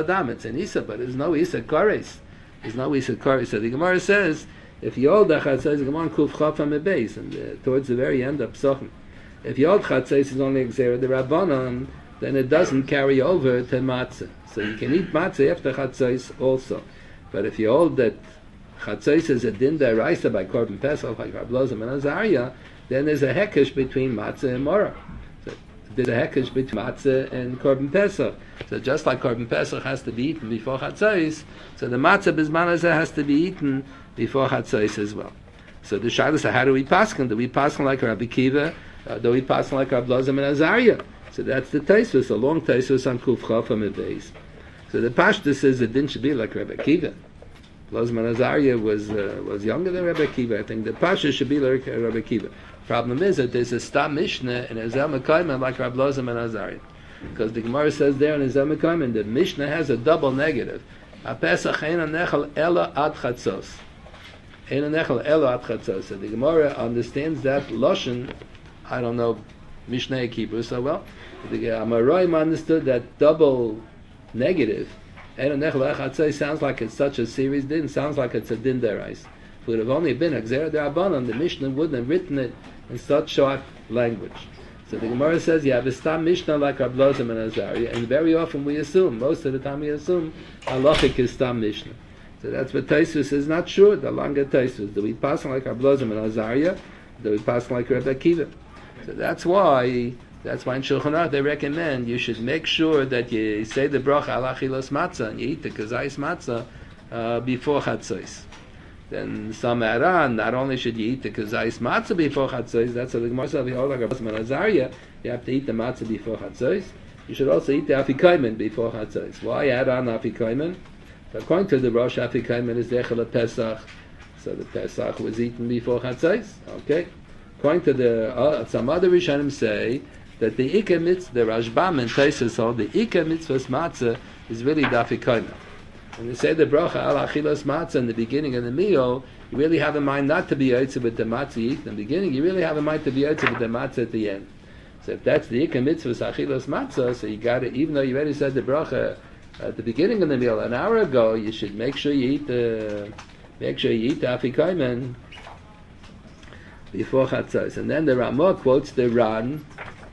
an Isa, but there's no Isa Kores. There's no Isa Kores. So the Gemara says, if you hold the Chatzos, the Gemara Kuf Chafam Ebeis, and uh, towards the very end of Psochim, if you hold Chatzos is only Gzera D'Rabbanan, then it doesn't carry over to Matzah. So you can eat Matzah after Chatzos also. But if you hold that Chatzos is a din deraisa by Korban Pesach, like Rav Loza and Azariah, then there's a hekesh between matzah and mora. So there's a hekesh between matzah and Korban Pesach. So just like Korban Pesach has to be eaten before Chatzos, so the matzah bizman hazeh has to be eaten before Chatzos as well. So the shaila is, how do we paskin? Do we paskin like Rabbi Kiva? Uh, do we paskin like Rav Loza and Azariah? So that's the Tosfos, a long Tosfos on Kuf Chafam Ebeis. So the Pashta says the din should be like Rabbi Kiva. Lozman Azariah was uh, was younger than Rabbi Kiva. I think the Pasha should be like Rabbi Kiva. Problem is that there's a Stam Mishnah in Ezel Mekayman like Rabbi Lozman Azariah, because the Gemara says there in Ezel Mekayman the Mishnah has a double negative. HaPesach eina nechal ela ad chatzos. Eina nechal ela ad chatzos. So the Gemara understands that Loshen. I don't know Mishnah Hebrew so well. The Amoraim understood that double negative. Sounds like it's such a serious din. Sounds like it's a din derais. If it would have only been a Gzera D'Rabbanan, the Mishnah wouldn't have written it in such short language. So the Gemara says you have a Stam Mishnah like Rav Loza and Azariah, and very often we assume, most of the time we assume, halachic is Stam Mishnah. So that's what Tosfos is not sure. The longer Tosfos, do we pass like Rav Loza and Azariah? Do we pass like Rabbi Akiva? So that's why. That's why in Shulchan Aruch they recommend you should make sure that you say the bracha ala chilos matzah and you eat the kazayis matzah uh, before chatzos. Then some add on, not only should you eat the kazayis matzah before chatzos, that's what the Gemara says, you have to eat the matzah before chatzos. You should also eat the afikomen before chatzos. Why add on afikomen? So according to the Rosh, afikomen is dechel Pesach, so the Pesach was eaten before chatzos. Okay. According to the uh, some other Rishonim say that the Ikar mitzvah, the Rashbam and Tosfos hold the Ikar mitzvah's matzah is really dafikoyna. When you say the bracha al achilas matzah in the beginning of the meal, you really have in mind not to be yotze with the matzah you eat in the beginning. You really have in mind to be yotze with the matzah at the end. So if that's the Ikar mitzvah's achilas matzah, so you got it. Even though you already said the bracha at the beginning of the meal an hour ago, you should make sure you eat the make sure you eat the afikoymen before Chatzos. And then the Ramah quotes the Ran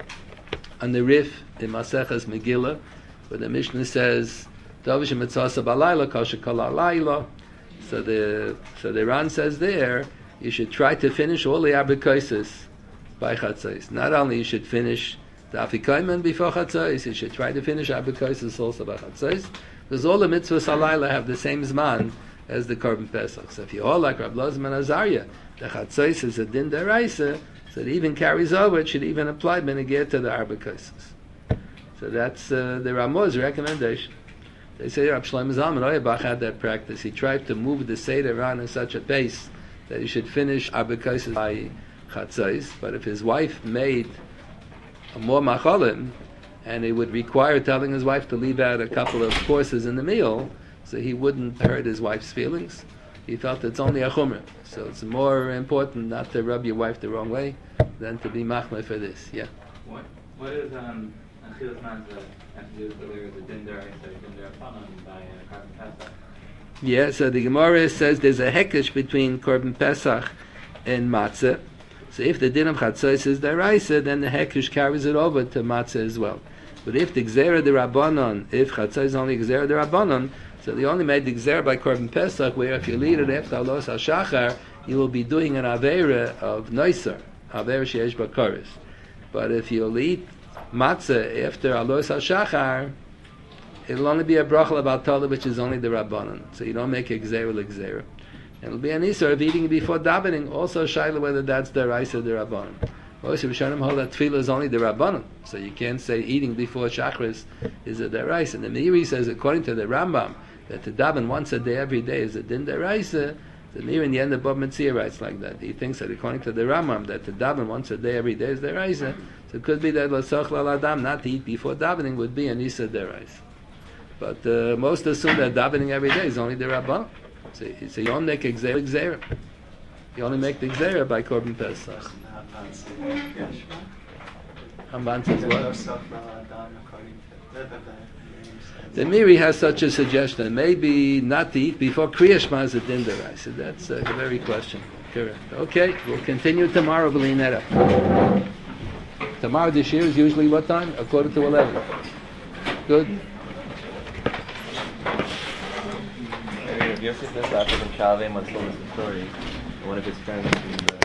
on the Rif in Maseches Megillah, where the Mishnah says, "Davish mitzasa balayla kasha kol alayla." So the so the Ran says there, you should try to finish all the Abikaisis by Chatzos. Not only you should finish the Afikaiman before Chatzos, you should try to finish Abikaisis also by Chatzos, because all the mitzvahs alayla have the same zman as the Korban Pesach. So if you all like Rab Lozman Azariah, the Chatzos is a din deraisa, so it even carries over. It should even apply benegir to the Abikaisis. So that's uh, the Ramah's recommendation. They say Rab Shlomo Zalman Auerbach had that practice. He tried to move the Seder around in such a pace that he should finish Abikaisis by Chatzos. But if his wife made a more macholim, and it would require telling his wife to leave out a couple of courses in the meal, so he wouldn't hurt his wife's feelings. He felt it's only a chumrah. So it's more important not to rub your wife the wrong way than to be machmir for this. Yeah. What What is um Achilas Matzah have to do with whether it's a din deraisa or din derabanan by uh, Korban Pesach? Yeah, so the Gemara says there's a hekesh between Korban Pesach and Matzah. So if the din of Chatzos is deraisa, then the hekesh carries it over to Matzah as well. But if the Gzera de Rabbanon, if Chatzos is only Gzera de Rabbanon, so they only made the Gzera by Korban Pesach, where if you lead it after Alos HaShachar, you will be doing an Aveira of Noiser, Aveira Sheyesh Bakaris. But if you'll eat Matzah after Alos HaShachar, it'll only be a Brachal about Tola, which is only the Rabbanon. So you don't make a Gzera l'Gzera. It'll be an Isser of eating before davening, also Shaila whether that's the Raisa or the Rabbanon. Most of Rishonim hold that Tefillah is only the Rabbanon, so you can't say eating before Shachris is a Deraisa. And the Meiri says, according to the Rambam, that to daven once a day every day is a din Deraisa. The Meiri in the end of Bab Metzia writes like that. He thinks that according to the Rambam, that to daven once a day every day is Deraisa. So it could be that L'soch l'adam, not to eat before davening, would be an Isa Deraisa. But uh, most assume that davening every day is only the Rabbanon. So, so you don't make Gzera Gzera. You only make the Gzera by Korban Pesach. Ramban says what? The Miri has such a suggestion. Maybe not to eat before Kriya Shema is a din deraisa. That's a very question. Correct. Okay, we'll continue tomorrow, Belinetta. Tomorrow this year is usually what time? A quarter to eleven. Good. Yosef Mizrahi from Shalvei once told us a story. One of his friends in the